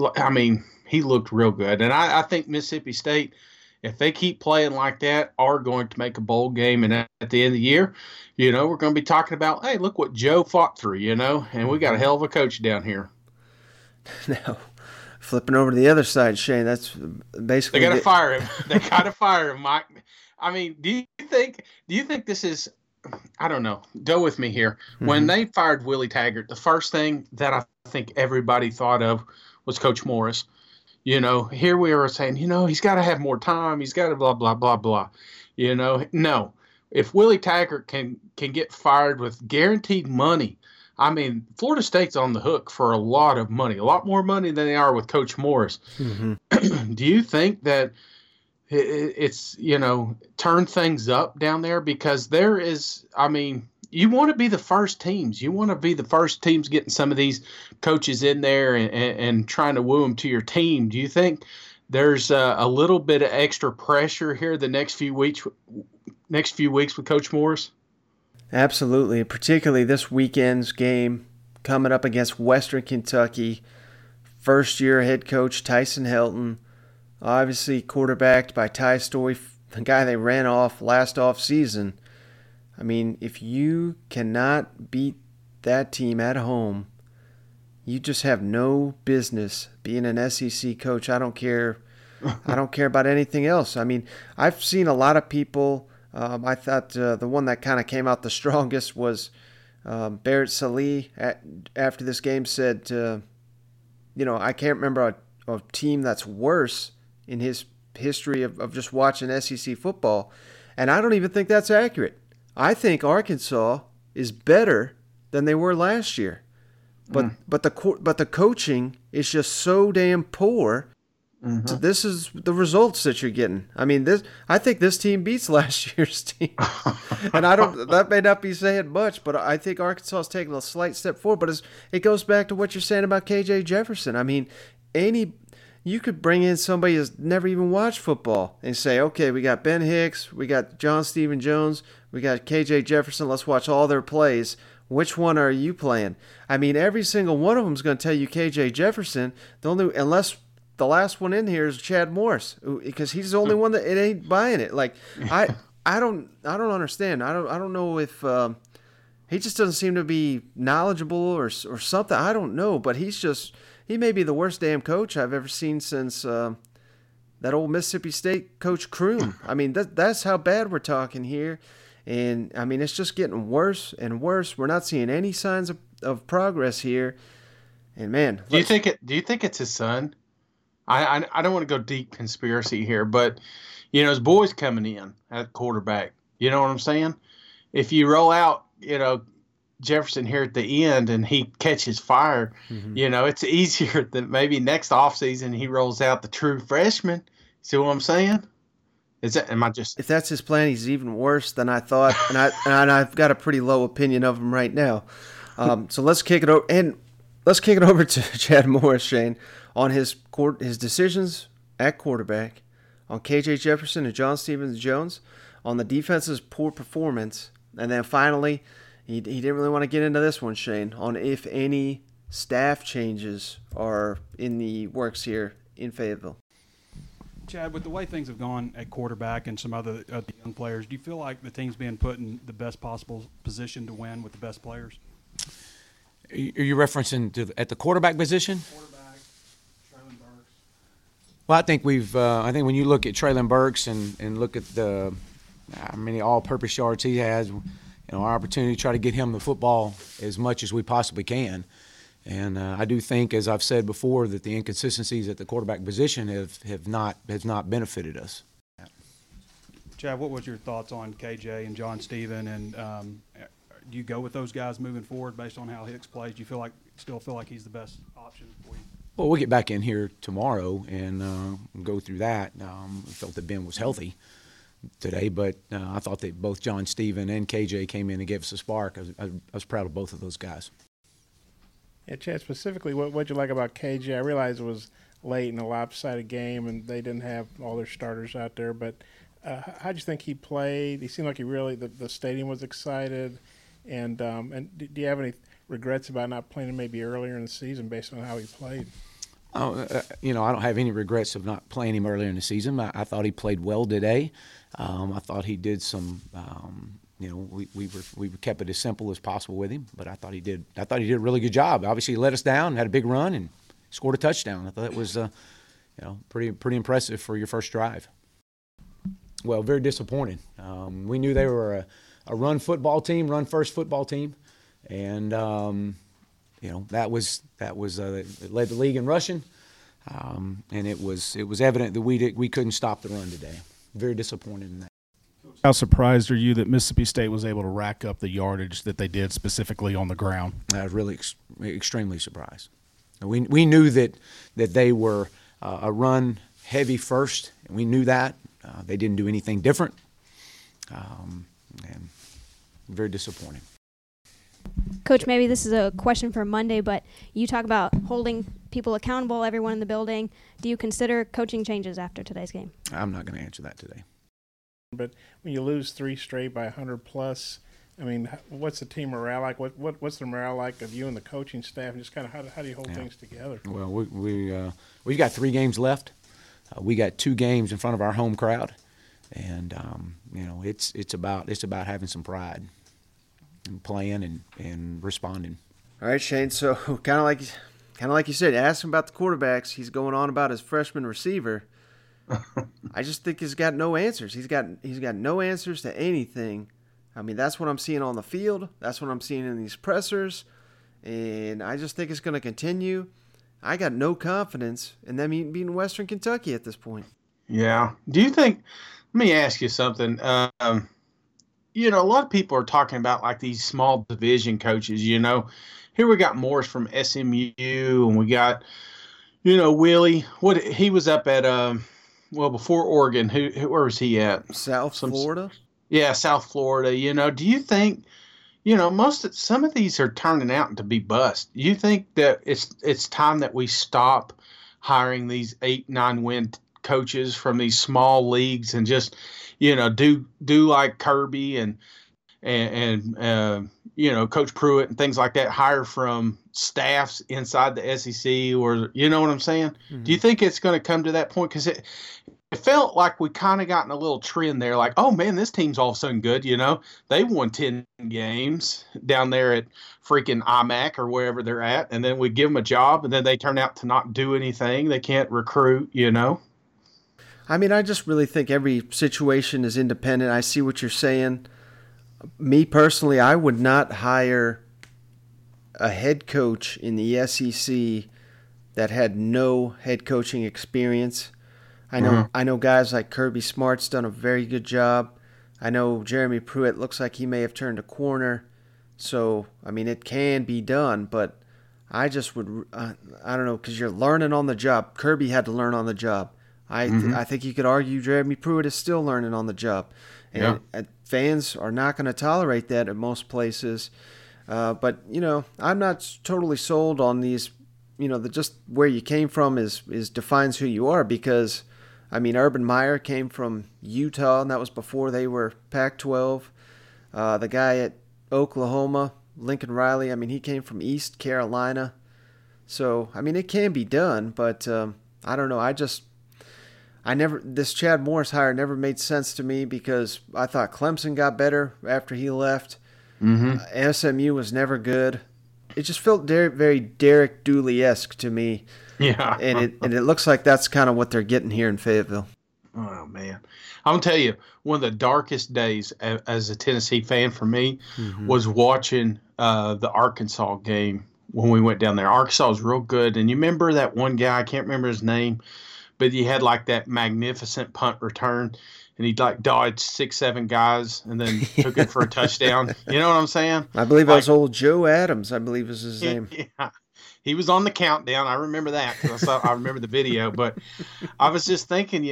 K: real good. And I think Mississippi State, if they keep playing like that, are going to make a bowl game. And at the end of the year, we're going to be talking about, hey, look what Joe fought through, and we got a hell of a coach down here.
J: Now, flipping over to the other side, Shane, that's basically
K: they got to fire him. They got to fire him, Mike. I mean, do you think this is? I don't know. Go with me here. Mm-hmm. When they fired Willie Taggart, the first thing that I think everybody thought of was Coach Morris. Here we are saying, he's got to have more time. He's got to blah, blah, blah, blah. No. If Willie Taggart can get fired with guaranteed money, I mean, Florida State's on the hook for a lot of money, a lot more money than they are with Coach Morris. Mm-hmm. Do you think that it's, turn things up down there? Because there is, I mean, you want to be the first teams. You want to be the first teams getting some of these coaches in there and trying to woo them to your team. Do you think there's a little bit of extra pressure here the next few weeks with Coach Morris?
J: Absolutely, particularly this weekend's game coming up against Western Kentucky. First-year head coach Tyson Helton, obviously quarterbacked by Ty Storey, the guy they ran off last offseason. I mean, if you cannot beat that team at home, you just have no business being an SEC coach. I don't care about anything else. I mean, I've seen a lot of people. I thought the one that kind of came out the strongest was Barrett Sallee after this game said, I can't remember a team that's worse in his history of just watching SEC football. And I don't even think that's accurate. I think Arkansas is better than they were last year. But the coaching is just so damn poor. Mm-hmm. So this is the results that you're getting. I mean, I think this team beats last year's team, and that may not be saying much, but I think Arkansas is taking a slight step forward. But it goes back to what you're saying about KJ Jefferson. I mean, you could bring in somebody who's never even watched football and say, okay, we got Ben Hicks, we got John Stephen Jones, we got KJ Jefferson. Let's watch all their plays. Which one are you playing? I mean, every single one of them is going to tell you KJ Jefferson. Unless the last one in here is Chad Morris, because he's the only one that it ain't buying it. Like I don't understand. I don't know if he just doesn't seem to be knowledgeable or something. I don't know, but he may be the worst damn coach I've ever seen since that old Mississippi State coach Kroom. I mean, that's how bad we're talking here. And I mean, it's just getting worse and worse. We're not seeing any signs of progress here. And man,
K: do you think it's his son? I don't want to go deep conspiracy here, but his boy's coming in at quarterback. You know what I'm saying? If you roll out, Jefferson here at the end and he catches fire, mm-hmm. It's easier than maybe next offseason he rolls out the true freshman. See what I'm saying? If that's his plan, he's even worse than I thought, and I've got a pretty low opinion of him right now.
J: So let's kick it over to Chad Morris, Shane, on his decisions at quarterback, on KJ Jefferson and John Stevens Jones, on the defense's poor performance, and then finally, he didn't really want to get into this one, Shane, on if any staff changes are in the works here in Fayetteville.
R: Chad, with the way things have gone at quarterback and some other young players, do you feel like the team's being put in the best possible position to win with the best players?
S: Are you referencing at the quarterback position?
R: Quarterback, Traylon Burks.
S: Well, I think I think when you look at Traylon Burks and look at how many all-purpose yards he has, our opportunity to try to get him the football as much as we possibly can. And I do think, as I've said before, that the inconsistencies at the quarterback position have not benefited us.
R: Chad, what was your thoughts on KJ and John Steven, and do you go with those guys moving forward based on how Hicks plays? Do you still feel like he's the best option for you?
S: Well, we'll get back in here tomorrow and go through that. I felt that Ben was healthy today, but I thought that both John Steven and KJ came in and gave us a spark. I was proud of both of those guys.
T: Yeah, Chad, specifically, what'd you like about KJ? I realized it was late in a lopsided game and they didn't have all their starters out there, but how'd you think he played? He seemed like the stadium was excited. And do you have any regrets about not playing him maybe earlier in the season based on how he played?
S: I don't have any regrets of not playing him earlier in the season. I thought he played well today. I thought he did some. We kept it as simple as possible with him, but I thought he did a really good job. Obviously, he let us down, had a big run, and scored a touchdown. I thought it was, pretty impressive for your first drive. Well, very disappointed. We knew they were a run first football team, and that was it led the league in rushing, and it was evident that we couldn't stop the run today. Very disappointed in that.
U: How surprised are you that Mississippi State was able to rack up the yardage that they did specifically on the ground?
S: I was really extremely surprised. We knew that they were a run heavy first, and we knew that. They didn't do anything different, and very disappointing.
V: Coach, maybe this is a question for Monday, but you talk about holding people accountable, everyone in the building. Do you consider coaching changes after today's game?
S: I'm not going to answer that today.
T: But when you lose 3 straight by 100+, I mean, what's the team morale like? What's the morale like of you and the coaching staff, and just kind of how do you hold things together?
S: Well, we've got 3 games left. We got 2 games in front of our home crowd, and it's about having some pride and playing and responding.
J: All right, Shane. So kind of like you said, ask him about the quarterbacks. He's going on about his freshman receiver. I just think he's got no answers. He's got no answers to anything. I mean, that's what I'm seeing on the field. That's what I'm seeing in these pressers, and I just think it's going to continue. I got no confidence in them beating Western Kentucky at this point.
K: Yeah. Do you think? Let me ask you something. A lot of people are talking about like these small division coaches. Here we got Morris from SMU, and we got, Willie. He was up at before Oregon. Where was he at?
J: South Florida.
K: Yeah, South Florida. Do you think? Some of these are turning out to be bust. You think that it's time that we stop hiring these 8-9 win coaches from these small leagues and just, do like Kirby and Coach Pruitt and things like that, hire from staffs inside the SEC, or you know what I'm saying? Mm-hmm. Do you think it's going to come to that point? Because it felt like we kind of got in a little trend there, like, oh man, this team's all of a sudden good. They won 10 games down there at freaking IMAC or wherever they're at, and then we give them a job, and then they turn out to not do anything. They can't recruit.
J: I mean, I just really think every situation is independent. I see what you're saying. Me personally, I would not hire a head coach in the SEC that had no head coaching experience. I know guys like Kirby Smart's done a very good job. I know Jeremy Pruitt looks like he may have turned a corner. So, I mean, it can be done, but I just would, I don't know, because you're learning on the job. Kirby had to learn on the job. I think you could argue Jeremy Pruitt is still learning on the job. And fans are not going to tolerate that at most places. But, I'm not totally sold on these, just where you came from is defines who you are, because I mean, Urban Meyer came from Utah, and that was before they were Pac-12. The guy at Oklahoma, Lincoln Riley, I mean, he came from East Carolina. So, I mean, it can be done, but I don't know. This Chad Morris hire never made sense to me, because I thought Clemson got better after he left. Mm-hmm. SMU was never good. It just felt very Derek Dooley-esque to me. Yeah. And it looks like that's kind of what they're getting here in Fayetteville.
K: Oh, man. I'm going to tell you, one of the darkest days as a Tennessee fan for me was watching the Arkansas game when we went down there. Arkansas was real good. And you remember that one guy, I can't remember his name, but he had like that magnificent punt return. And he like dodged 6-7 guys and then took it for a touchdown. You know what I'm saying?
J: I believe that was old Joe Adams, I believe was his name.
K: Yeah. He was on the countdown. I remember that because I remember the video. But I was just thinking,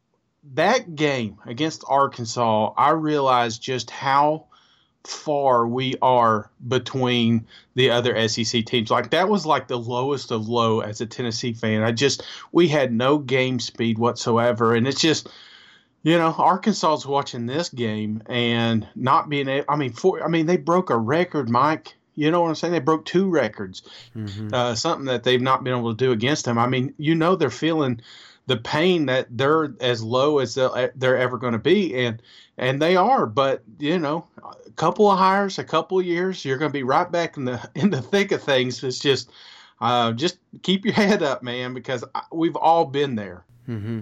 K: that game against Arkansas, I realized just how far we are between the other SEC teams. Like, that was like the lowest of low as a Tennessee fan. We had no game speed whatsoever. And it's just, Arkansas's watching this game and not being able, they broke a record, Mike. You know what I'm saying? They broke 2 records, something that they've not been able to do against them. They're feeling the pain that they're as low as they're ever going to be, and they are. But a couple of hires, a couple of years, you're going to be right back in the thick of things. It's just keep your head up, man, because we've all been there.
J: Mm-hmm.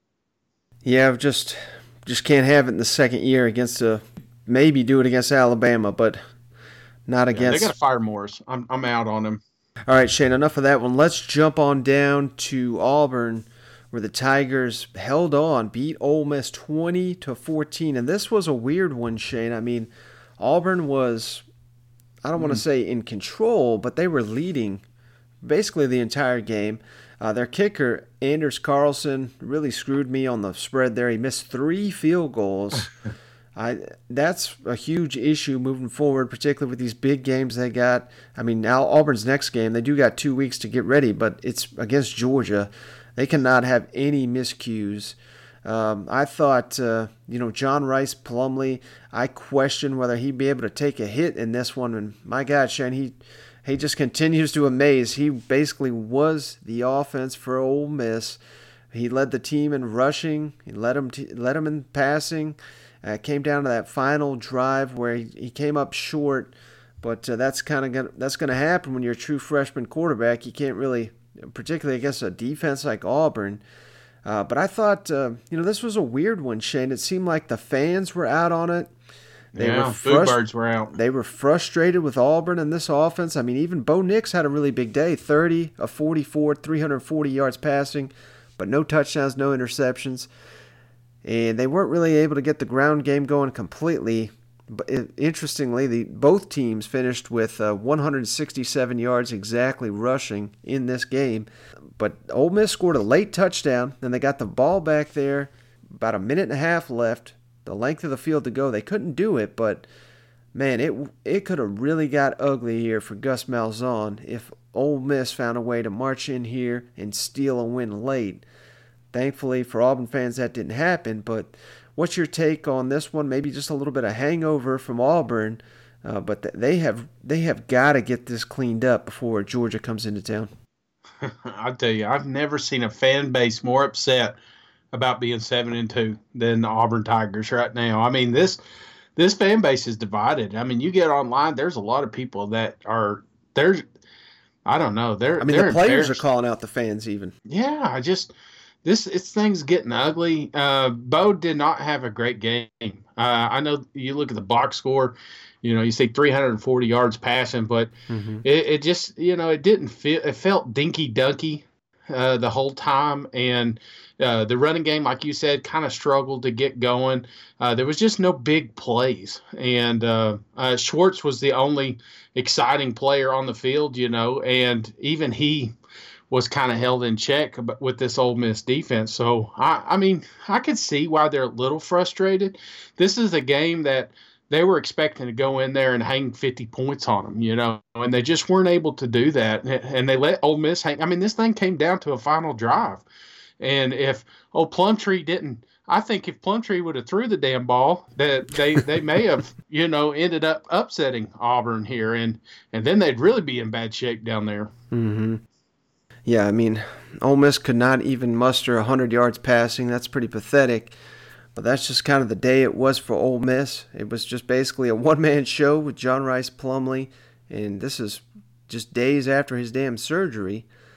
J: Yeah, just can't have it in the second year against maybe do it against Alabama, but not against.
K: They got to fire Morris. I'm out on him.
J: All right, Shane, enough of that one. Let's jump on down to Auburn, where the Tigers held on, beat Ole Miss 20-14, and this was a weird one, Shane. Auburn was, I don't want to say in control, but they were leading basically the entire game. Their kicker, Anders Carlson, really screwed me on the spread there. He missed 3 field goals. That's a huge issue moving forward, particularly with these big games they got. Now Auburn's next game, they do got 2 weeks to get ready, but it's against Georgia. They cannot have any miscues. I thought, John Rice Plumlee, I questioned whether he'd be able to take a hit in this one. And my God, Shane, he just continues to amaze. He basically was the offense for Ole Miss. He led the team in rushing. He led him in passing. Came down to that final drive where he came up short. But that's going to happen when you're a true freshman quarterback. You can't really, particularly against a defense like Auburn. But I thought, this was a weird one, Shane. It seemed like the fans were out on it.
K: Boo Birds were out.
J: They were frustrated with Auburn and this offense. Even Bo Nix had a really big day, 30 of 44, 340 yards passing, but no touchdowns, no interceptions. And they weren't really able to get the ground game going completely. But interestingly, both teams finished with 167 yards exactly rushing in this game. But Ole Miss scored a late touchdown, then they got the ball back there, about a minute and a half left, the length of the field to go. They couldn't do it, but man, it could have really got ugly here for Gus Malzahn if Ole Miss found a way to march in here and steal a win late. Thankfully for Auburn fans, that didn't happen, but what's your take on this one? Maybe just a little bit of hangover from Auburn, but they have got to get this cleaned up before Georgia comes into town.
K: I'll tell you, I've never seen a fan base more upset about being 7-2 than the Auburn Tigers right now. This fan base is divided. You get online, there's a lot of people that are there's, I don't know, they're
J: the players are calling out the fans even.
K: Yeah, this thing's getting ugly. Bo did not have a great game. I know you look at the box score, you see 340 yards passing, but it just, it didn't feel, it felt dinky dunky the whole time. And the running game, like you said, kind of struggled to get going. There was just no big plays. And Schwartz was the only exciting player on the field, and even he was kind of held in check with this Ole Miss defense. So, I could see why they're a little frustrated. This is a game that they were expecting to go in there and hang 50 points on them, and they just weren't able to do that. And they let Ole Miss hang. This thing came down to a final drive. And if Plumtree didn't, I think if Plumtree would have threw the damn ball, that they may have, ended up upsetting Auburn here. And then they'd really be in bad shape down there.
J: Mm-hmm. Yeah, Ole Miss could not even muster 100 yards passing. That's pretty pathetic. But that's just kind of the day it was for Ole Miss. It was just basically a one-man show with John Rice Plumlee. And this is just days after his damn surgery.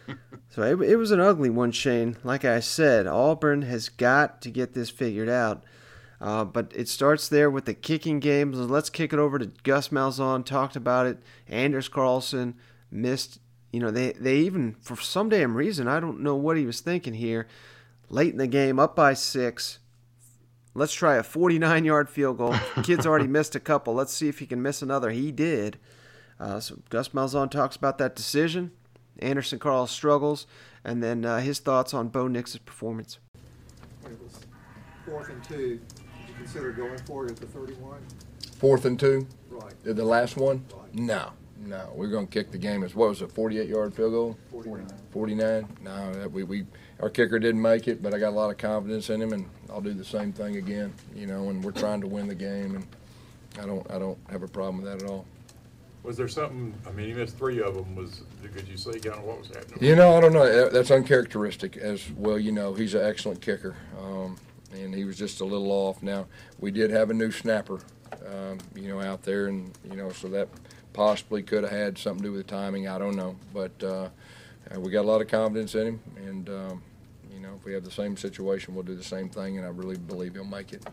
J: So it was an ugly one, Shane. Like I said, Auburn has got to get this figured out. But it starts there with the kicking game. So let's kick it over to Gus Malzahn. Talked about it. Anders Carlson missed. They even, for some damn reason, I don't know what he was thinking here, late in the game, up by 6. Let's try a 49-yard field goal. Kid's already missed a couple. Let's see if he can miss another. He did. So Gus Malzahn talks about that decision. Anderson Carl struggles, and then his thoughts on Bo Nix's performance.
B: When it was 4th and 2, did you consider going for it at the 31?
E: 4th and 2?
B: Right.
E: The last one?
B: Right.
E: No. We're going to kick the game. What was it, 48-yard field goal? 49. No, our kicker didn't make it, but I got a lot of confidence in him, and I'll do the same thing again. And we're trying to win the game, and I don't have a problem with that at all.
D: Was there something, he missed 3 of them. Could you see kind of what was happening?
E: I don't know. That's uncharacteristic as well. He's an excellent kicker, and he was just a little off. Now, we did have a new snapper, out there, and, so that possibly could have had something to do with the timing. I don't know. But we got a lot of confidence in him, and, if we have the same situation, we'll do the same thing, and I really believe he'll make it.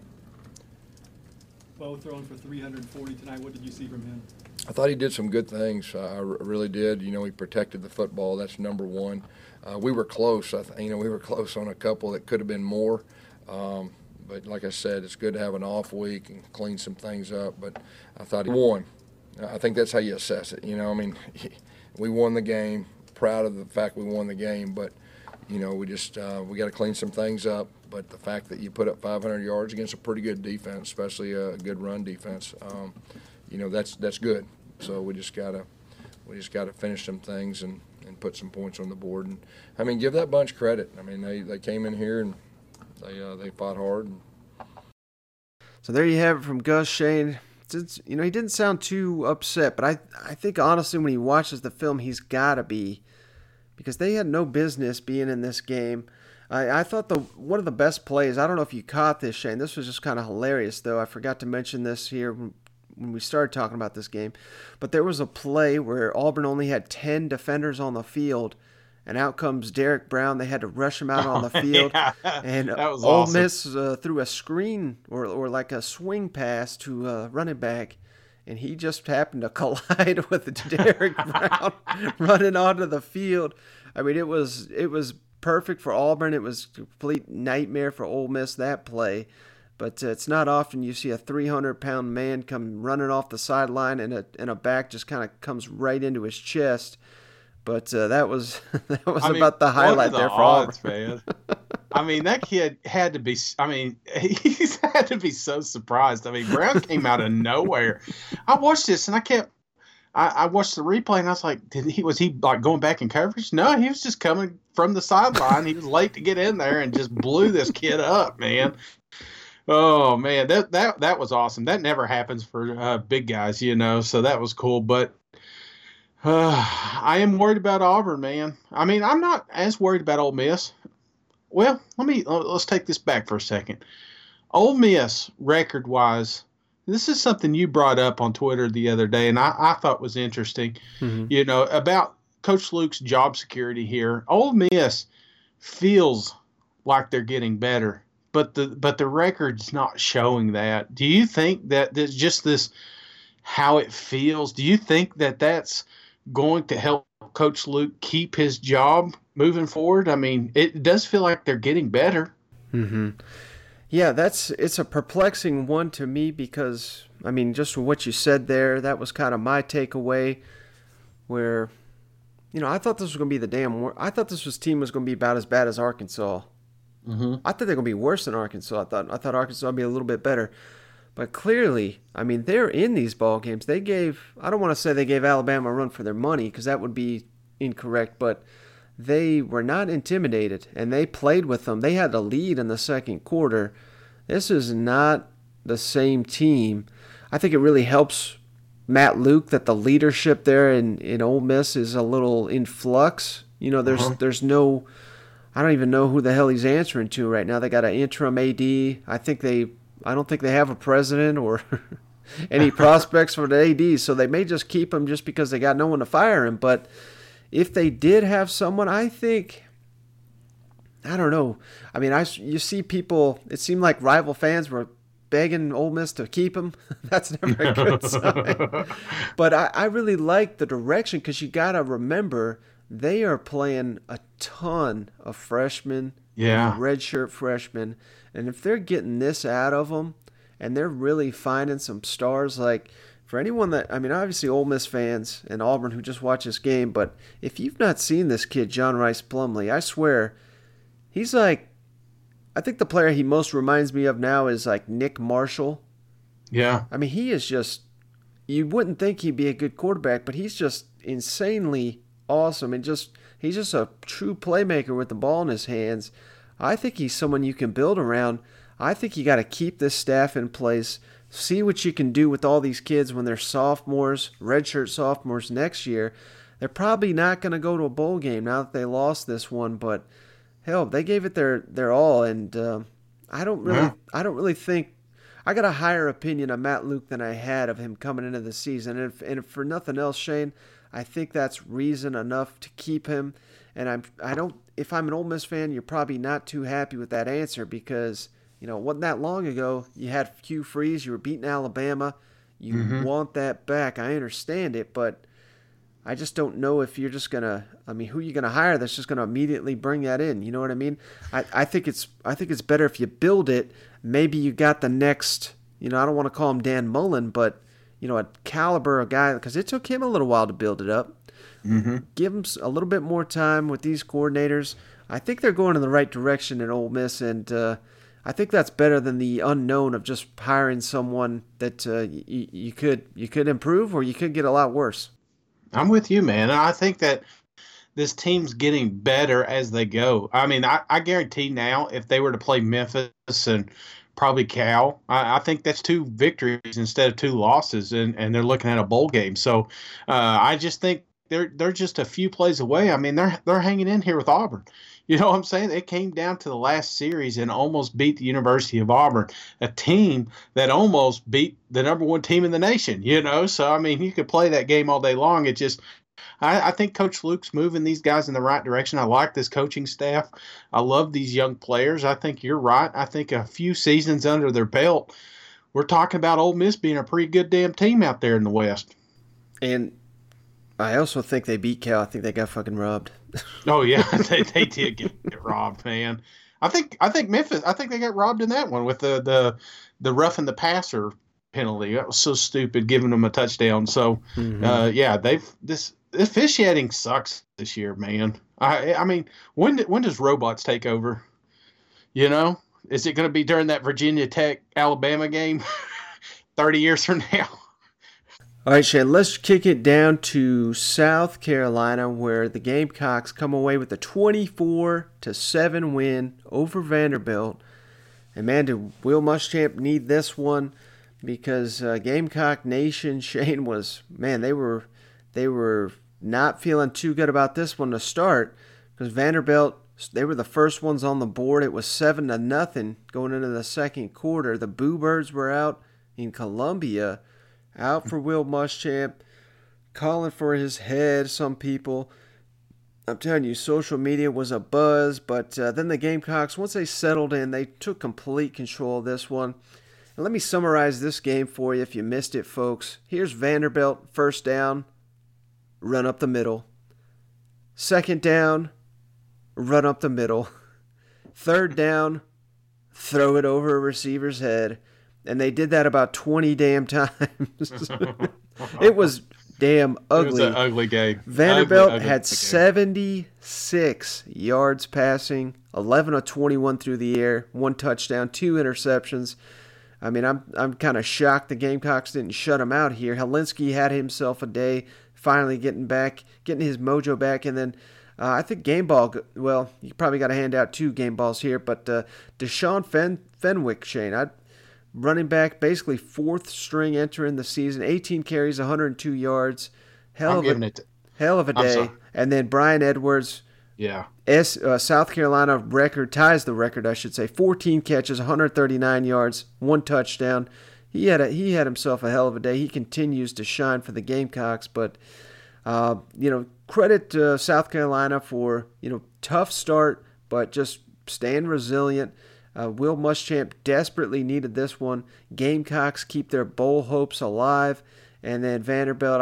C: Bo throwing for 340 tonight. What did you see from him?
E: I thought he did some good things. I really did. He protected the football. That's number one. We were close. We were close on a couple that could have been more. But like I said, it's good to have an off week and clean some things up. But I thought he won. I think that's how you assess it. We won the game. Proud of the fact we won the game. But, we just we got to clean some things up. But the fact that you put up 500 yards against a pretty good defense, especially a good run defense, that's good. So we just gotta finish some things and put some points on the board. And give that bunch credit. They came in here and they fought hard.
J: So there you have it from Gus. Shane. He didn't sound too upset, but I think honestly when he watches the film he's gotta be, because they had no business being in this game. I thought one of the best plays, I don't know if you caught this, Shane. This was just kind of hilarious, though. I forgot to mention this here when we started talking about this game. But there was a play where Auburn only had 10 defenders on the field, and out comes Derek Brown. They had to rush him out on the field.
K: Yeah,
J: and
K: that was
J: Ole
K: awesome.
J: Miss threw a screen or like a swing pass to running back, and he just happened to collide with Derek Brown running onto the field. It was perfect for Auburn. It was a complete nightmare for Ole Miss, that play. But it's not often you see a 300-pound man come running off the sideline and a back just kind of comes right into his chest. But that was about the highlight there for
K: odds,
J: Auburn.
K: Man. That kid had to be. He's had to be so surprised. Brown came out of nowhere. I watched this and I watched the replay and I was like, was he like going back in coverage? No, he was just coming from the sideline. He was late to get in there and just blew this kid up, man. Oh man, that was awesome. That never happens for big guys, so that was cool. But I am worried about Auburn, man. I'm not as worried about Ole Miss. Well, let's take this back for a second. Ole Miss, record-wise, this is something you brought up on Twitter the other day, and I thought was interesting, about Coach Luke's job security here. Ole Miss feels like they're getting better, but the record's not showing that. Do you think that there's just this how it feels? Do you think that that's going to help Coach Luke keep his job moving forward? It does feel like they're getting better.
J: Mm-hmm. Yeah, it's a perplexing one to me because, just from what you said there, that was kind of my takeaway where, I thought this was going to be I thought this team was going to be about as bad as Arkansas.
K: Mm-hmm.
J: I thought they were going to be worse than Arkansas. I thought Arkansas would be a little bit better. But clearly, they're in these ball games. I don't want to say they gave Alabama a run for their money because that would be incorrect, but they were not intimidated, and they played with them. They had a lead in the second quarter. This is not the same team. I think it really helps Matt Luke that the leadership there in Ole Miss is a little in flux. There's no, I don't even know who the hell he's answering to right now. They got an interim AD. I don't think they have a president or any prospects for the AD, so they may just keep him just because they got no one to fire him. But if they did have someone, I don't know. I mean, you see people, it seemed like rival fans were begging Ole Miss to keep him. That's never a good sign. But I really like the direction, because you got to remember they are playing a ton of freshmen, redshirt freshmen, and if they're getting this out of them and they're really finding some stars, like for anyone that, I mean, obviously Ole Miss fans and Auburn who just watch this game, but if you've not seen this kid, John Rice Plumlee, I swear, he's like, I think the player he most reminds me of now is like Nick Marshall.
K: Yeah.
J: I mean, he is just, you wouldn't think he'd be a good quarterback, but he's just insanely awesome, and he's just a true playmaker with the ball in his hands. I think he's someone you can build around. I think you got to keep this staff in place, see what you can do with all these kids when they're sophomores, redshirt sophomores next year. They're probably not going to go to a bowl game now that they lost this one, but hell, they gave it their all, and I don't really think, I got a higher opinion of Matt Luke than I had of him coming into the season. And if for nothing else, Shane, I think that's reason enough to keep him. And if I'm an Ole Miss fan, you're probably not too happy with that answer, because, you know, it wasn't that long ago you had Hugh Freeze, you were beating Alabama. You want that back. I understand it, but I just don't know if you're just gonna, I mean, who are you gonna hire that's just gonna immediately bring that in? You know what I mean? I think it's better if you build it. Maybe you got the next, you know, I don't want to call him Dan Mullen, but, you know, a caliber of guy, because it took him a little while to build it up. Give him a little bit more time with these coordinators. I think they're going in the right direction in Ole Miss, and I think that's better than the unknown of just hiring someone that you could improve, or you could get a lot worse.
K: I'm with you, man. I think that this team's getting better as they go. I mean, I guarantee now, if they were to play Memphis and probably Cal, I think that's 2 victories instead of 2 losses, and they're looking at a bowl game. So I just think they're just a few plays away. I mean, they're hanging in here with Auburn. You know what I'm saying? It came down to the last series and almost beat the University of Auburn, a team that almost beat the number 1 team in the nation, you know? So, I mean, you could play that game all day long. It just, I think Coach Luke's moving these guys in the right direction. I like this coaching staff. I love these young players. I think you're right. I think a few seasons under their belt, we're talking about Ole Miss being a pretty good damn team out there in the West.
J: And I also think they beat Cal. I think they got fucking robbed.
K: Oh yeah, they did get robbed, man. I think Memphis. I think they got robbed in that one with the roughing the passer penalty. That was so stupid, giving them a touchdown. So yeah, this officiating sucks this year, man. I mean, when does robots take over? You know, is it going to be during that Virginia Tech Alabama game 30 years from now?
J: All right, Shane, let's kick it down to South Carolina, where the Gamecocks come away with a 24-7 win over Vanderbilt. And man, did Will Muschamp need this one, because Gamecock Nation, Shane, was, man, they were not feeling too good about this one to start, because Vanderbilt, they were the first ones on the board. It was 7-0 going into the second quarter. The Boo Birds were out in Columbia. Out for Will Muschamp, calling for his head, some people. I'm telling you, social media was a buzz, but then the Gamecocks, once they settled in, they took complete control of this one. And let me summarize this game for you if you missed it, folks. Here's Vanderbilt, first down, run up the middle. Second down, run up the middle. Third down, throw it over a receiver's head. And they did that about 20 damn times. It was damn ugly.
K: It was an ugly game.
J: Vanderbilt had 76 yards passing, 11 of 21 through the air, 1 touchdown, 2 interceptions. I mean, I'm kind of shocked the Gamecocks didn't shut him out here. Helinski had himself a day, finally getting his mojo back, and then I think game ball. Well, you probably got to hand out 2 game balls here, but Deshaun Fenwick, Shane, running back, basically 4th string entering the season, 18 carries, 102 yards. Hell of a day. And then Brian Edwards, South Carolina ties the record, I should say. 14 catches, 139 yards, 1 touchdown. He had himself a hell of a day. He continues to shine for the Gamecocks, but Credit South Carolina for, tough start, but just staying resilient. Will Muschamp desperately needed this one. Gamecocks keep their bowl hopes alive. And then Vanderbilt,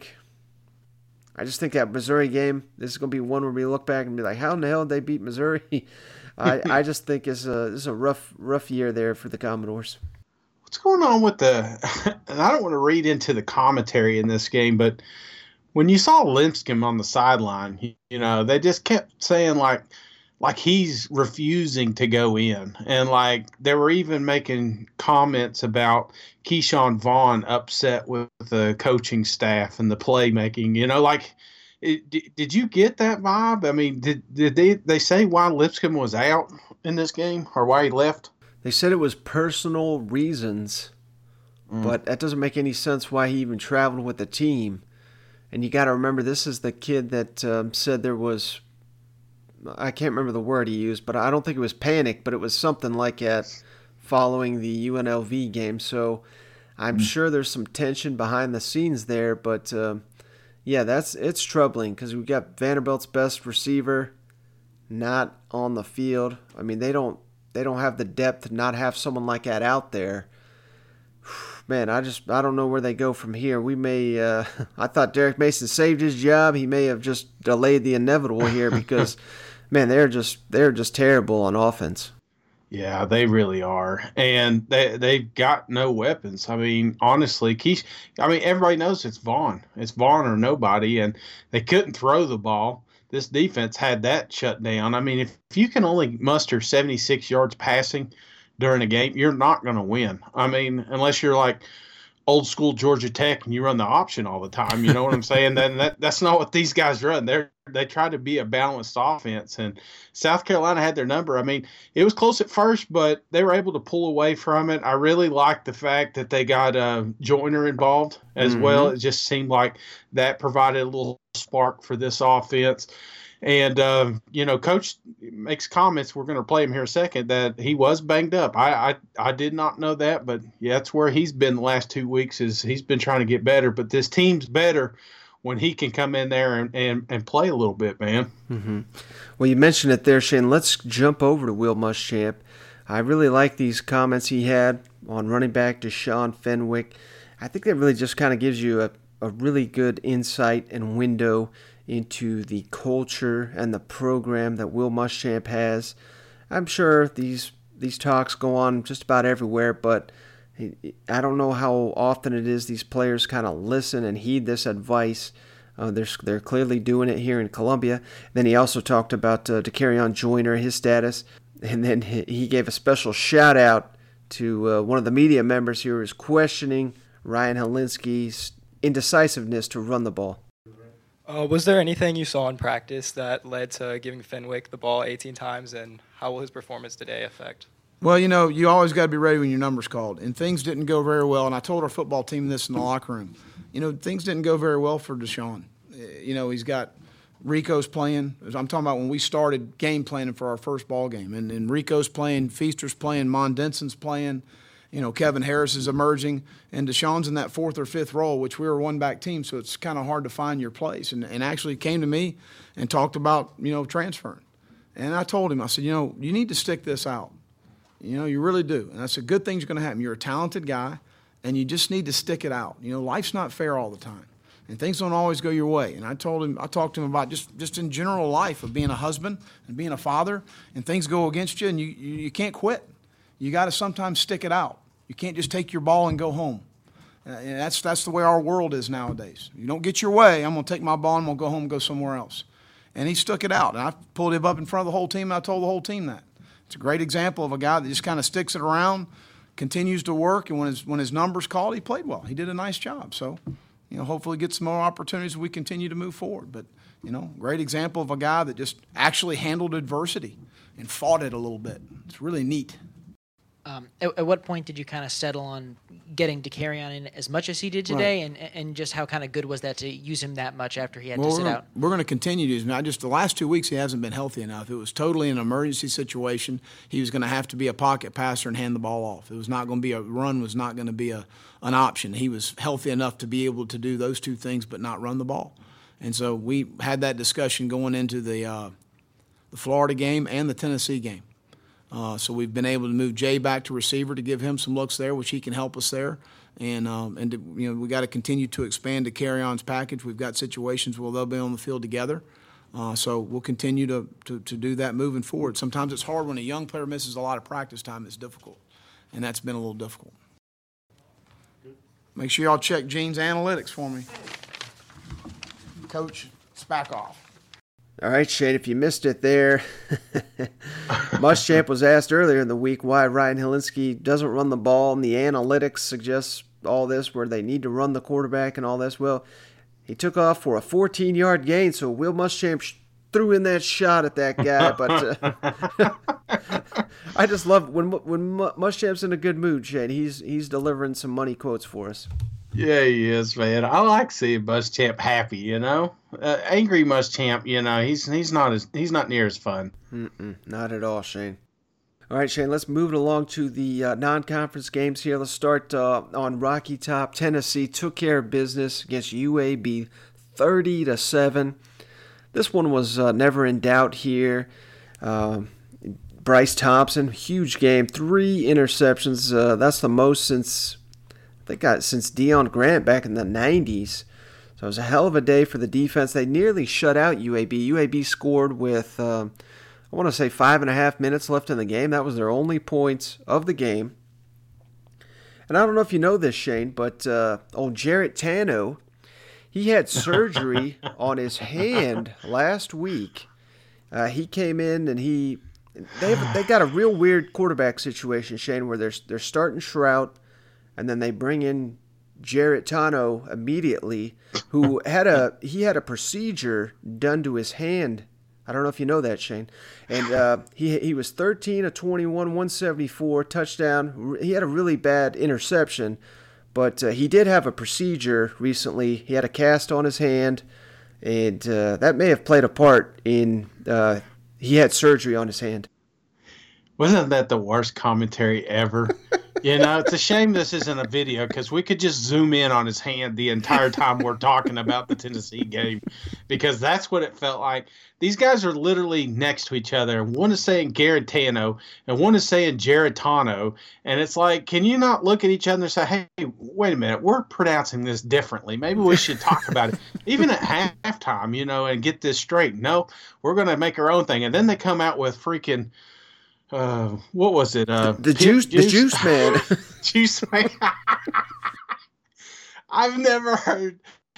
J: I just think that Missouri game, this is going to be one where we look back and be like, how in the hell did they beat Missouri? I just think this is a rough year there for the Commodores.
K: What's going on with and I don't want to read into the commentary in this game, but when you saw Lipscomb on the sideline, they just kept saying like he's refusing to go in. And like they were even making comments about Keyshawn Vaughn upset with the coaching staff and the playmaking, did you get that vibe? I mean, did they say why Lipscomb was out in this game or why he left?
J: They said it was personal reasons, but that doesn't make any sense why he even traveled with the team. And you got to remember, this is the kid that said there was, I can't remember the word he used, but I don't think it was panic, but it was something like that following the UNLV game. So I'm sure there's some tension behind the scenes there, but it's troubling because we got Vanderbilt's best receiver not on the field. I mean, they don't have the depth to not have someone like that out there. Man, I don't know where they go from here. We may I thought Derek Mason saved his job. He may have just delayed the inevitable here because man, they're just terrible on offense.
K: Yeah, they really are. And they've got no weapons. I mean, honestly, everybody knows it's Vaughn. It's Vaughn or nobody, and they couldn't throw the ball. This defense had that shut down. I mean, if you can only muster 76 yards passing during a game, you're not going to win. I mean, unless you're like old school Georgia Tech and you run the option all the time, you know what I'm saying? Then that's not what these guys run. They try to be a balanced offense, and South Carolina had their number. I mean, it was close at first, but they were able to pull away from it. I really liked the fact that they got Joyner involved as well. It just seemed like that provided a little spark for this offense. And, Coach makes comments, we're going to play him here in a second, that he was banged up. I did not know that, but yeah, that's where he's been the last 2 weeks is he's been trying to get better. But this team's better when he can come in there and play a little bit, man.
J: Mm-hmm. Well, you mentioned it there, Shane. Let's jump over to Will Muschamp. I really like these comments he had on running back Deshaun Fenwick. I think that really just kind of gives you a really good insight and window into the culture and the program that Will Muschamp has. I'm sure these talks go on just about everywhere, but I don't know how often it is these players kind of listen and heed this advice. They're clearly doing it here in Columbia. Then he also talked about Dakereon Joyner, his status, and then he gave a special shout out to one of the media members who was questioning Ryan Helinski's indecisiveness to run the ball.
F: Was there anything you saw in practice that led to giving Fenwick the ball 18 times, and how will his performance today affect?
G: Well, you always got to be ready when your number's called, and things didn't go very well, and I told our football team this in the locker room. Things didn't go very well for Deshaun. He's got Rico's playing. I'm talking about when we started game planning for our first ball game, and Rico's playing, Feaster's playing, Mon Denson's playing. Kevin Harris is emerging, and Deshaun's in that fourth or fifth role, which we were a one-back team, so it's kind of hard to find your place. And actually came to me and talked about, transferring. And I told him, I said, you need to stick this out. You really do. And that's a good thing's going to happen. You're a talented guy, and you just need to stick it out. Life's not fair all the time, and things don't always go your way. And I talked to him about just in general life of being a husband and being a father, and things go against you, and you can't quit. You got to sometimes stick it out. You can't just take your ball and go home. And that's the way our world is nowadays. You don't get your way, I'm going to take my ball and I'm going to go home and go somewhere else. And he stuck it out. And I pulled him up in front of the whole team, and I told the whole team that. It's a great example of a guy that just kind of sticks it around, continues to work, and when his number's called, he played well. He did a nice job. So, hopefully get some more opportunities as we continue to move forward. But, great example of a guy that just actually handled adversity and fought it a little bit. It's really neat.
W: At what point did you kind of settle on getting Dakereon in as much as he did today,
G: Right.
W: and just how kind of good was that to use him that much after he had to sit out?
G: We're going to continue to use him. The last 2 weeks he hasn't been healthy enough. It was totally an emergency situation. He was going to have to be a pocket passer and hand the ball off. It was not going to be a run. Was not going to be an option. He was healthy enough to be able to do those two things, but not run the ball. And so we had that discussion going into the Florida game and the Tennessee game. So we've been able to move Jay back to receiver to give him some looks there, which he can help us there. And we got to continue to expand to Carry-On's package. We've got situations where they'll be on the field together. So we'll continue to do that moving forward. Sometimes it's hard when a young player misses a lot of practice time. It's difficult, and that's been a little difficult. Make sure y'all check Gene's analytics for me. Coach Spackoff.
J: All right, Shane, if you missed it there, Muschamp was asked earlier in the week why Ryan Helinski doesn't run the ball, and the analytics suggests all this, where they need to run the quarterback and all this. Well, he took off for a 14-yard gain, so Will Muschamp threw in that shot at that guy. But I just love when Muschamp's in a good mood, Shane. He's delivering some money quotes for us.
K: Yeah, he is, man. I like seeing Muschamp happy. You know, angry Muschamp. You know, he's not near as fun.
J: Not at all, Shane. All right, Shane. Let's move it along to the non-conference games here. Let's start on Rocky Top. Tennessee took care of business against UAB, 30-7. This one was never in doubt here. Bryce Thompson, huge game, 3 interceptions. That's the most since Deion Grant back in the 90s. So it was a hell of a day for the defense. They nearly shut out UAB. UAB scored with, I want to say 5.5 minutes left in the game. That was their only points of the game. And I don't know if you know this, Shane, but old Jarrett Tano, he had surgery on his hand last week. He came in and they got a real weird quarterback situation, Shane, where they're starting Shrout, and then they bring in Jarrett Tano immediately, who had a procedure done to his hand. I don't know if you know that, Shane. And he was 13 of 21, 174, touchdown. He had a really bad interception, but he did have a procedure recently. He had a cast on his hand, and that may have played a part in he had surgery on his hand.
K: Wasn't that the worst commentary ever? You know, it's a shame this isn't a video, because we could just zoom in on his hand the entire time we're talking about the Tennessee game, because that's what it felt like. These guys are literally next to each other. One is saying Garrett Tano, and one is saying Jarrett Tano. And it's like, can you not look at each other and say, hey, wait a minute, we're pronouncing this differently. Maybe we should talk about it, even at halftime, you know, and get this straight. No, we're going to make our own thing. And then they come out with freaking... what was it?
J: The juice man.
K: Juice man. I've never heard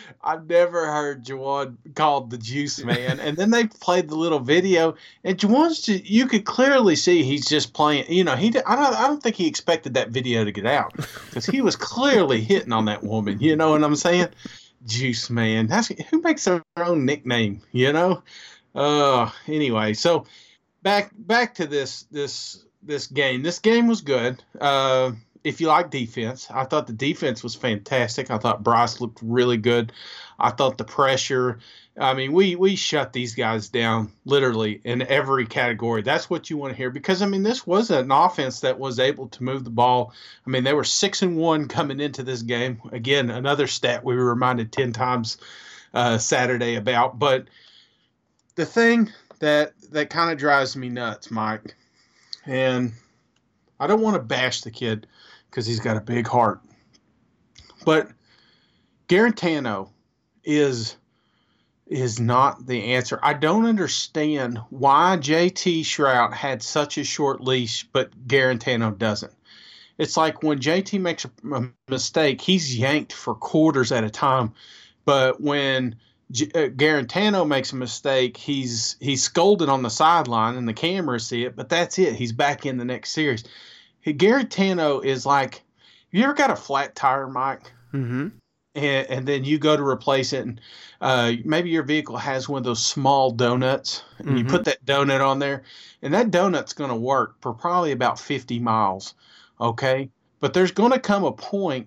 K: Juwan called the juice man. And then they played the little video, and Juwan's you could clearly see he's just playing. You know, I don't think he expected that video to get out, because he was clearly hitting on that woman. You know what I'm saying? Juice man. Who makes their own nickname? You know. Anyway, so. Back to this game. This game was good. If you like defense, I thought the defense was fantastic. I thought Bryce looked really good. I thought the pressure. I mean, we shut these guys down literally in every category. That's what you want to hear, because I mean, this was an offense that was able to move the ball. I mean, they were 6-1 coming into this game. Again, another stat we were reminded 10 times Saturday about. But the thing that kind of drives me nuts, Mike, and I don't want to bash the kid because he's got a big heart, but Garantano is not the answer. I don't understand why JT Shrout had such a short leash, but Garantano doesn't. It's like when JT makes a mistake, he's yanked for quarters at a time, but when Garantano makes a mistake, he's scolded on the sideline and the cameras see it, but that's it. He's back in the next series. Garantano is like, you ever got a flat tire, Mike?
J: Mm-hmm.
K: And then you go to replace it, and maybe your vehicle has one of those small donuts, and you put that donut on there, and that donut's going to work for probably about 50 miles, okay? But there's going to come a point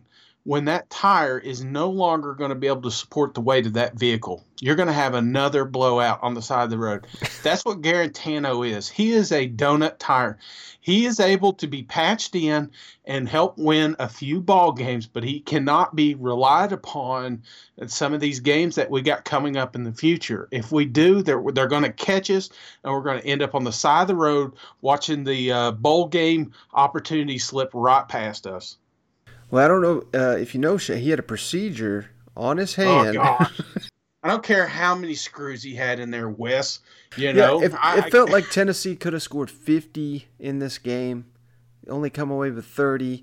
K: when that tire is no longer going to be able to support the weight of that vehicle, you're going to have another blowout on the side of the road. That's what Garantano is. He is a donut tire. He is able to be patched in and help win a few ball games, but he cannot be relied upon in some of these games that we got coming up in the future. If we do, they're going to catch us, and we're going to end up on the side of the road watching the bowl game opportunity slip right past us.
J: Well, I don't know if you know, Shay, he had a procedure on his hand.
K: Oh, gosh. I don't care how many screws he had in there, Wes. You know,
J: it felt like Tennessee could have scored 50 in this game, only come away with 30.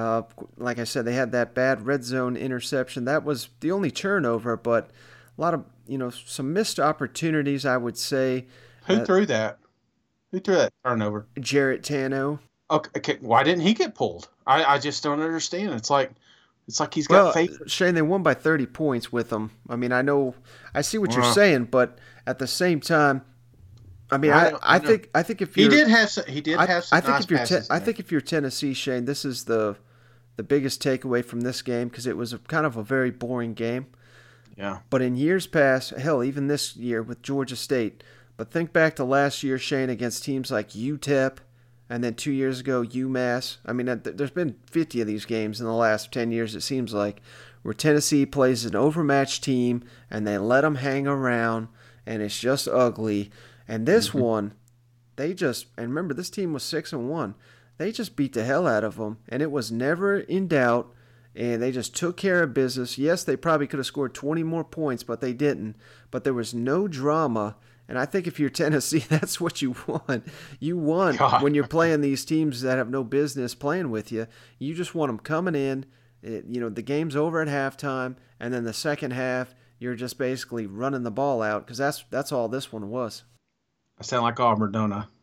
J: Like I said, they had that bad red zone interception. That was the only turnover, but a lot of, some missed opportunities, I would say.
K: Who threw that? Who threw that turnover?
J: Jarrett Tano.
K: Okay, why didn't he get pulled? I just don't understand. It's like he's got faith.
J: Shane, they won by 30 points with him. I mean, I see what you're saying, but at the same time, I mean, I think if you're,
K: he did have some nice passes.
J: I think if you're Tennessee, Shane, this is the biggest takeaway from this game because it was kind of a very boring game.
K: Yeah.
J: But in years past, hell, even this year with Georgia State, but think back to last year, Shane, against teams like UTEP. And then 2 years ago, UMass. I mean, there's been 50 of these games in the last 10 years, it seems like, where Tennessee plays an overmatched team and they let them hang around, and it's just ugly. And this one, and remember, this team was 6-1. They just beat the hell out of them, and it was never in doubt, and they just took care of business. Yes, they probably could have scored 20 more points, but they didn't. But there was no drama. And I think if you're Tennessee, that's what you want. You want, when you're playing these teams that have no business playing with you, you just want them coming in. The game's over at halftime, and then the second half, you're just basically running the ball out because that's all this one was.
K: I sound like Auburn, don't I?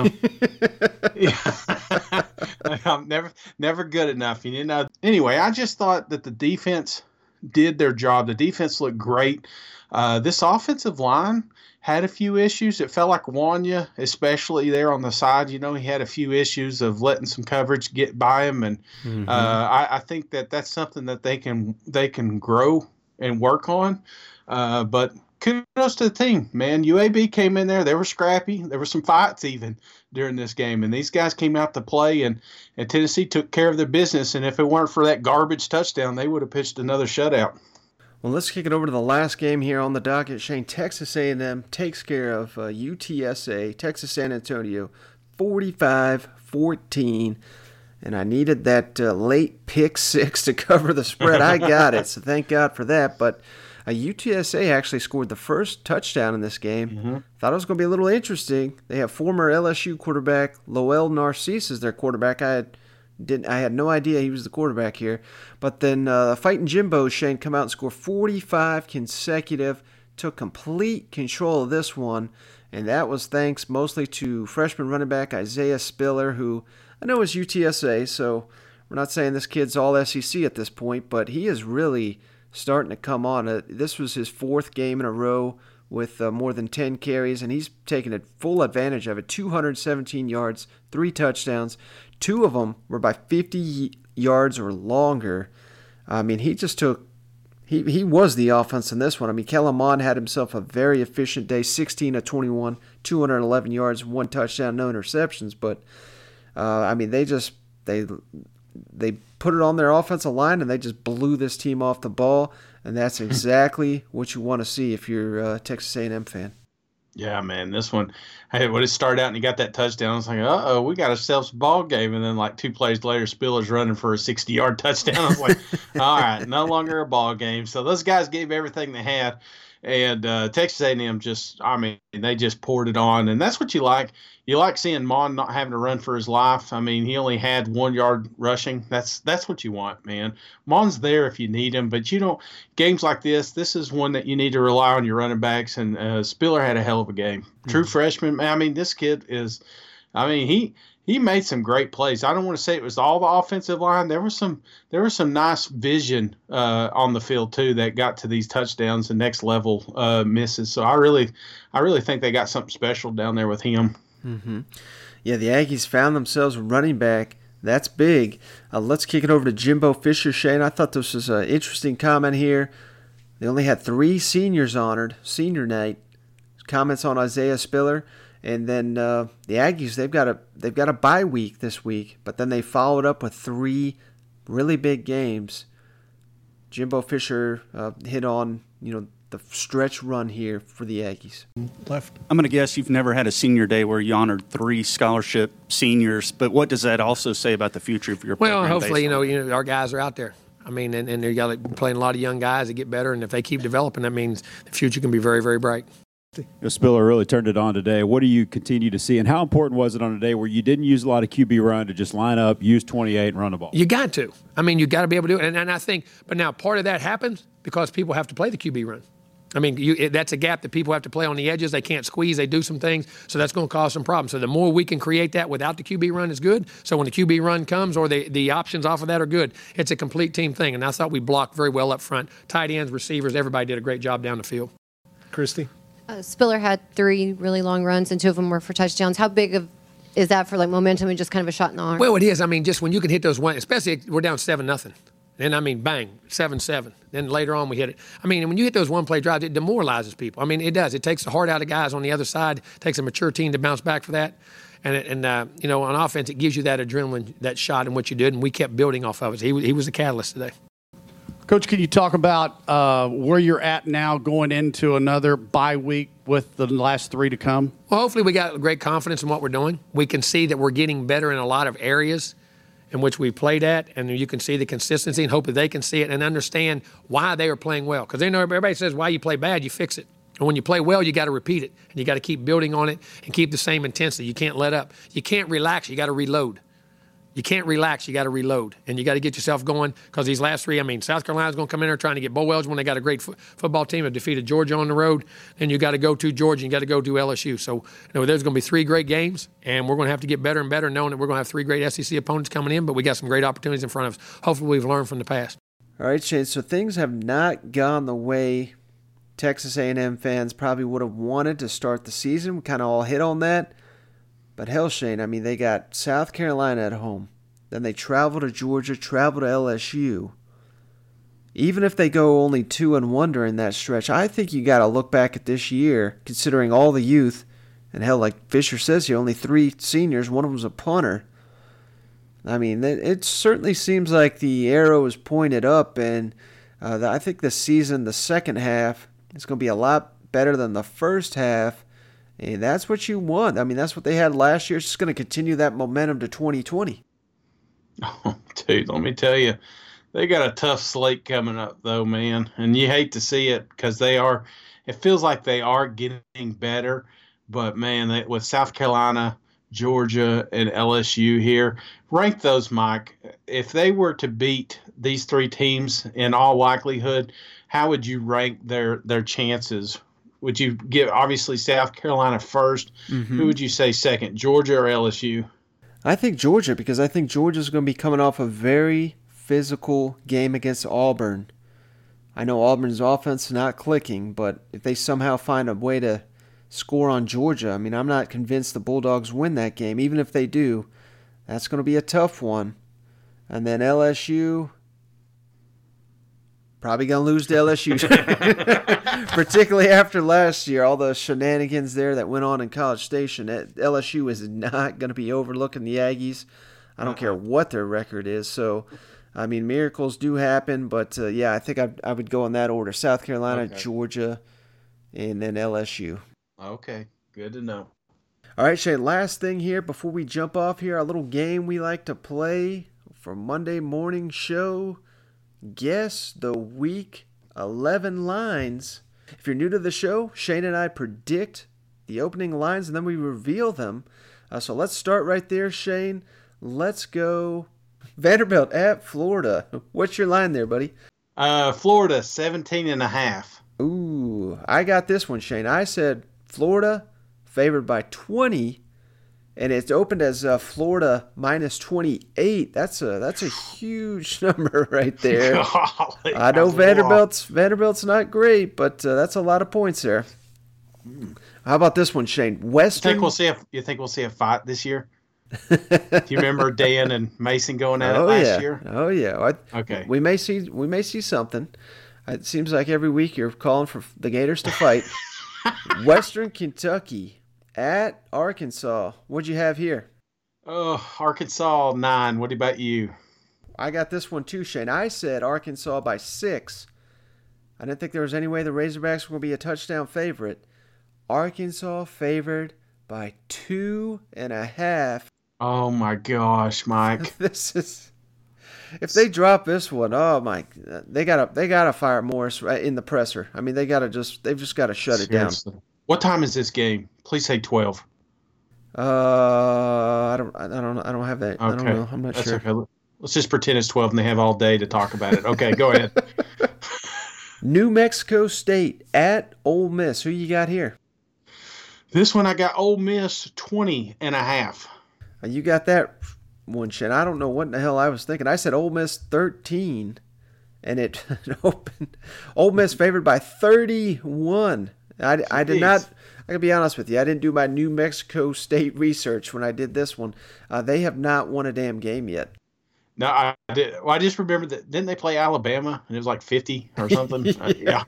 K: I'm never good enough. Anyway, I just thought that the defense did their job. The defense looked great. This offensive line had a few issues. It felt like Wanya, especially there on the side, he had a few issues of letting some coverage get by him, and I think that's something that they can grow and work on. But kudos to the team, man. UAB came in there. They were scrappy. There were some fights even during this game, and these guys came out to play, and Tennessee took care of their business. And if it weren't for that garbage touchdown, they would have pitched another shutout.
J: Well, let's kick it over to the last game here on the docket. Shane, Texas A&M takes care of UTSA, Texas San Antonio, 45-14. And I needed that late pick six to cover the spread. I got it, so thank God for that. But UTSA actually scored the first touchdown in this game. Thought it was going to be a little interesting. They have former LSU quarterback Lowell Narcisse as their quarterback. I had no idea he was the quarterback here. But then Fighting Jimbo, Shane, come out and score 45 consecutive, took complete control of this one. And that was thanks mostly to freshman running back Isaiah Spiller, who I know is UTSA, so we're not saying this kid's all SEC at this point, but he is really starting to come on. This was his fourth game in a row with more than 10 carries, and he's taken a full advantage of it. 217 yards, 3 touchdowns. 2 of them were by 50 yards or longer. I mean, he just took he was the offense in this one. I mean, Kellen Mond had himself a very efficient day, 16 of 21, 211 yards, 1 touchdown, no interceptions. But, I mean, they put it on their offensive line, and they just blew this team off the ball. And that's exactly what you want to see if you're a Texas A&M fan.
K: Yeah, man, this one, hey, when it started out and he got that touchdown, I was like, uh-oh, we got ourselves a ball game. And then like 2 plays later, Spiller's running for a 60-yard touchdown. I was like, all right, no longer a ball game. So those guys gave everything they had. And Texas A&M they just poured it on. And that's what you like. You like seeing Mon not having to run for his life. I mean, he only had 1 yard rushing. That's what you want, man. Mon's there if you need him, but games like this is one that you need to rely on your running backs. And Spiller had a hell of a game. True freshman. I mean, this kid he made some great plays. I don't want to say it was all the offensive line. There was some nice vision on the field too that got to these touchdowns and next level misses. So I really think they got something special down there with him.
J: Mm-hmm. Yeah, the Aggies found themselves a running back That's big. Let's kick it over to Jimbo Fisher. Shane, I thought this was an interesting comment here. They only had 3 seniors honored, senior night. Comments on Isaiah Spiller. And then the Aggies, they've got a bye week this week, but then they followed up with 3 really big games. Jimbo Fisher hit on, the stretch run here for the Aggies.
A: Left. I'm going to guess you've never had a senior day where you honored 3 scholarship seniors, but what does that also say about the future of your program?
H: Well, hopefully, our guys are out there. I mean, and you got playing a lot of young guys that get better, and if they keep developing, that means the future can be very, very bright.
I: Spiller really turned it on today. What do you continue to see, and how important was it on a day where you didn't use a lot of QB run to just line up, use 28, and run the ball?
H: You got to. I mean, you got to be able to do it. And I think, but now part of that happens because people have to play the QB run. I mean, that's a gap that people have to play on the edges. They can't squeeze. They do some things. So that's going to cause some problems. So the more we can create that without the QB run is good. So when the QB run comes or the options off of that are good, it's a complete team thing. And I thought we blocked very well up front. Tight ends, receivers, everybody did a great job down the field.
B: Christy?
X: Spiller had 3 really long runs, and 2 of them were for touchdowns. How big is that for momentum and just kind of a shot in the arm?
H: Well, it is. I mean, just when you can hit those ones, especially we're down 7-0. Then, bang, 7-7. Then later on we hit it. I mean, when you hit those one-play drives, it demoralizes people. I mean, it does. It takes the heart out of guys on the other side. It takes a mature team to bounce back for that. And on offense, it gives you that adrenaline, that shot in what you did, and we kept building off of it. He was the catalyst today.
Y: Coach, can you talk about where you're at now going into another bye week with the last 3 to come?
H: Well, hopefully we got great confidence in what we're doing. We can see that we're getting better in a lot of areas in which we played at, and you can see the consistency and hope that they can see it and understand why they are playing well. Because everybody says why you play bad, you fix it. And when you play well, you got to repeat it, and you got to keep building on it and keep the same intensity. You can't let up. You can't relax. You got to reload. You can't relax. You got to reload, and you got to get yourself going because these last 3, South Carolina's going to come in there trying to get bowl eligible when they got a great football team that defeated Georgia on the road. Then you got to go to Georgia and you got to go to LSU. So there's going to be 3 great games, and we're going to have to get better and better knowing that we're going to have 3 great SEC opponents coming in, but we got some great opportunities in front of us. Hopefully we've learned from the past.
J: All right, Shane, so things have not gone the way Texas A&M fans probably would have wanted to start the season. We kind of all hit on that. But hell, Shane, they got South Carolina at home. Then they travel to Georgia, travel to LSU. Even if they go only 2-1 during that stretch, I think you got to look back at this year, considering all the youth. And hell, like Fisher says here, only 3 seniors. One of them's a punter. It certainly seems like the arrow is pointed up. And I think the season, the second half, is going to be a lot better than the first half. And that's what you want. That's what they had last year. It's just going to continue that momentum to 2020.
K: Oh, dude, let me tell you, they got a tough slate coming up, though, man. And you hate to see it because it feels like they are getting better. But, man, with South Carolina, Georgia, and LSU here, rank those, Mike. If they were to beat these 3 teams in all likelihood, how would you rank their chances? Would you give, obviously, South Carolina first? Mm-hmm. Who would you say second, Georgia or LSU?
J: I think Georgia, because I think Georgia's going to be coming off a very physical game against Auburn. I know Auburn's offense is not clicking, but if they somehow find a way to score on Georgia, I'm not convinced the Bulldogs win that game. Even if they do, that's going to be a tough one. And then LSU, probably going to lose to LSU. Particularly after last year, all the shenanigans there that went on in College Station. LSU is not going to be overlooking the Aggies. I don't care what their record is. So, miracles do happen. But, I think I would go in that order. South Carolina, Georgia, and then LSU.
K: Okay, good to know.
J: All right, Shane, last thing here before we jump off here, our little game we like to play for Monday morning show. Guess the Week 11 lines. If you're new to the show, Shane and I predict the opening lines and then we reveal them. So let's start right there, Shane. Let's go Vanderbilt at Florida. What's your line there, buddy?
K: Florida, 17.5.
J: Ooh, I got this one, Shane. I said Florida favored by 20, and it's opened as Florida minus 28. That's a huge number right there.
K: Golly,
J: I know Vanderbilt's not great, but that's a lot of points there. How about this one, Shane? Western.
K: You think we'll see a fight this year? Do you remember Dan and Mason going at it last year?
J: Oh yeah.
K: Okay.
J: We may see something. It seems like every week you're calling for the Gators to fight. Western Kentucky at Arkansas. What'd you have here?
K: Oh, Arkansas 9. What about you?
J: I got this one too, Shane. I said Arkansas by 6. I didn't think there was any way the Razorbacks were going to be a touchdown favorite. Arkansas favored by 2.5.
K: Oh my gosh, Mike!
J: This is. If they drop this one, oh my! They gotta fire Morris right in the presser. I mean, they've just got to shut it down.
K: What time is this game? Please say 12.
J: I don't have that.
K: Okay.
J: I don't know. I'm not
K: That's
J: sure.
K: Okay. Let's just pretend it's 12 and they have all day to talk about it. Okay, go ahead.
J: New Mexico State at Ole Miss. Who you got here?
K: This one I got Ole Miss 20.5.
J: You got that one, Shane. I don't know what in the hell I was thinking. I said Ole Miss 13, and it opened. Ole Miss favored by 31. I did not. I can be honest with you. I didn't do my New Mexico State research when I did this one. They have not won a damn game yet.
K: No, I did. Well, I just remember that. Didn't they play Alabama and it was like 50 or something? Yeah.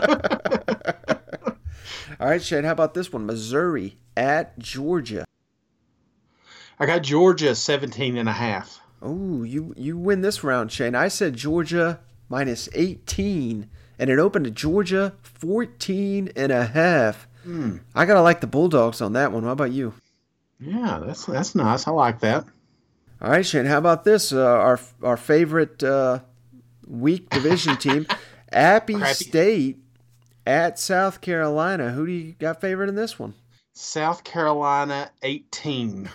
J: All right, Shane. How about this one? Missouri at Georgia.
K: I got Georgia 17.5.
J: Oh, you win this round, Shane. I said Georgia minus 18, and it opened to Georgia 14.5. I gotta like the Bulldogs on that one. How about you?
K: Yeah, that's nice. I like that.
J: All right, Shane. How about this? Our favorite weak division team, Appy State at South Carolina. Who do you got favored in this one?
K: South Carolina 18.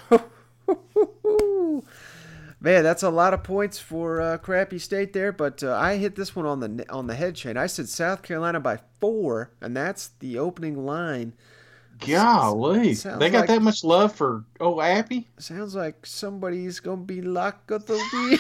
J: Man, that's a lot of points for Crappy State there, but I hit this one on the head, Shane. I said South Carolina by 4, and that's the opening line.
K: Golly, they got that much love for Appy?
J: Sounds like somebody's gonna be locked of the week.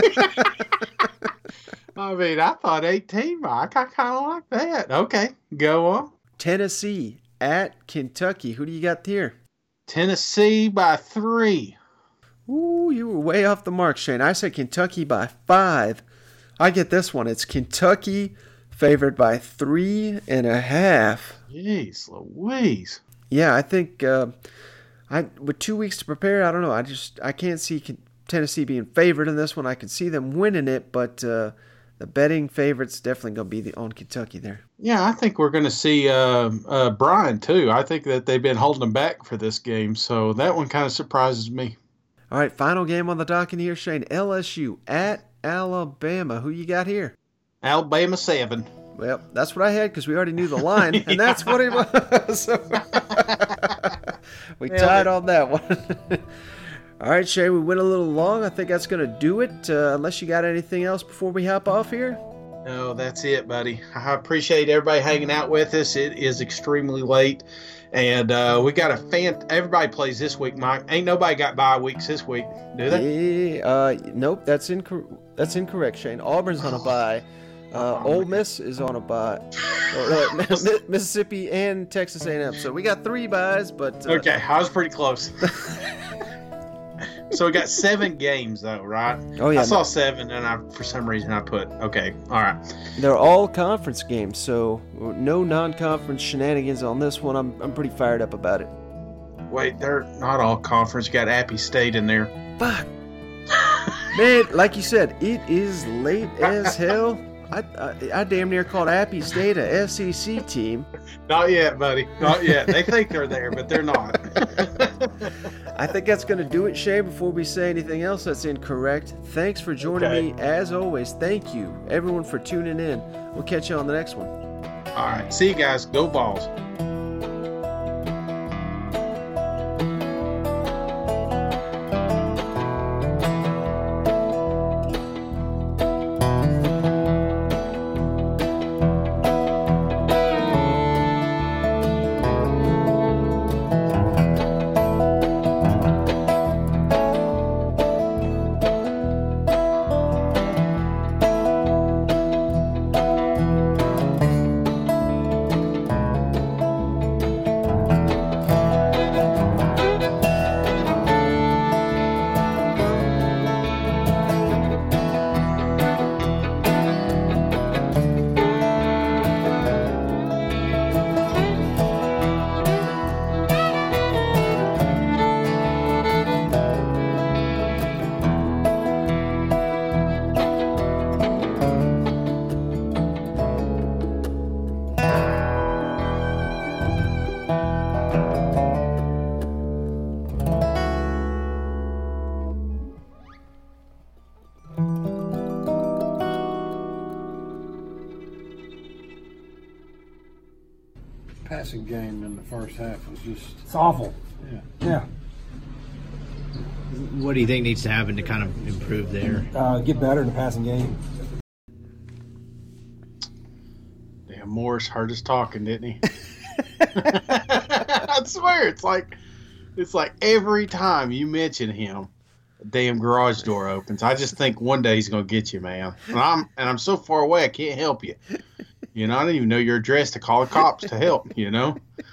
K: I mean, I thought 18, Mike. I kind of like that. Okay, go on.
J: Tennessee at Kentucky. Who do you got here?
K: Tennessee by 3.
J: Ooh, you were way off the mark, Shane. I said Kentucky by 5. I get this one. It's Kentucky favored by 3.5.
K: Jeez Louise.
J: Yeah, I think with 2 weeks to prepare, I don't know. I can't see Tennessee being favored in this one. I can see them winning it, but the betting favorite's definitely going to be on Kentucky there.
K: Yeah, I think we're going to see Brian, too. I think that they've been holding him back for this game, so that one kind of surprises me.
J: All right, final game on the docket here, Shane. LSU at Alabama. Who you got here?
K: Alabama 7.
J: Well, that's what I had because we already knew the line, and that's what it was. We tied on that one. All right, Shay, we went a little long. I think that's going to do it, unless you got anything else before we hop off here.
K: No, that's it, buddy. I appreciate everybody hanging out with us. It is extremely late, and we got everybody plays this week, Mike. Ain't nobody got bye weeks this week, do they?
J: Nope, that's incorrect, Shane. Auburn's on a bye. Ole Miss is on a bye. Mississippi and Texas A&M. So we got 3 byes, but
K: okay, I was pretty close. So we got 7 games, though, right?
J: Oh yeah,
K: I saw 7, and for some reason I put okay. All right.
J: They're all conference games, so no non-conference shenanigans on this one. I'm pretty fired up about it.
K: Wait, they're not all conference. You got Appy State in there.
J: Fuck. Man, like you said, it is late as hell. I damn near called Appy State a SEC team.
K: Not yet, buddy. Not yet. They think they're there, but they're not.
J: I think that's going to do it, Shay. Before we say anything else that's incorrect, thanks for joining me. As always, thank you, everyone, for tuning in. We'll catch you on the next one.
K: All right. See you guys. Go Balls.
L: passing game in the first half was just.
M: It's awful.
L: Yeah.
N: What do you think needs to happen to kind of improve there?
M: Get better in the passing game.
K: Damn, Morris heard us talking, didn't he? I swear, it's like every time you mention him, a damn garage door opens. I just think one day he's gonna get you, man. And I'm so far away, I can't help you. You know, I didn't even know your address to call the cops to help. You know,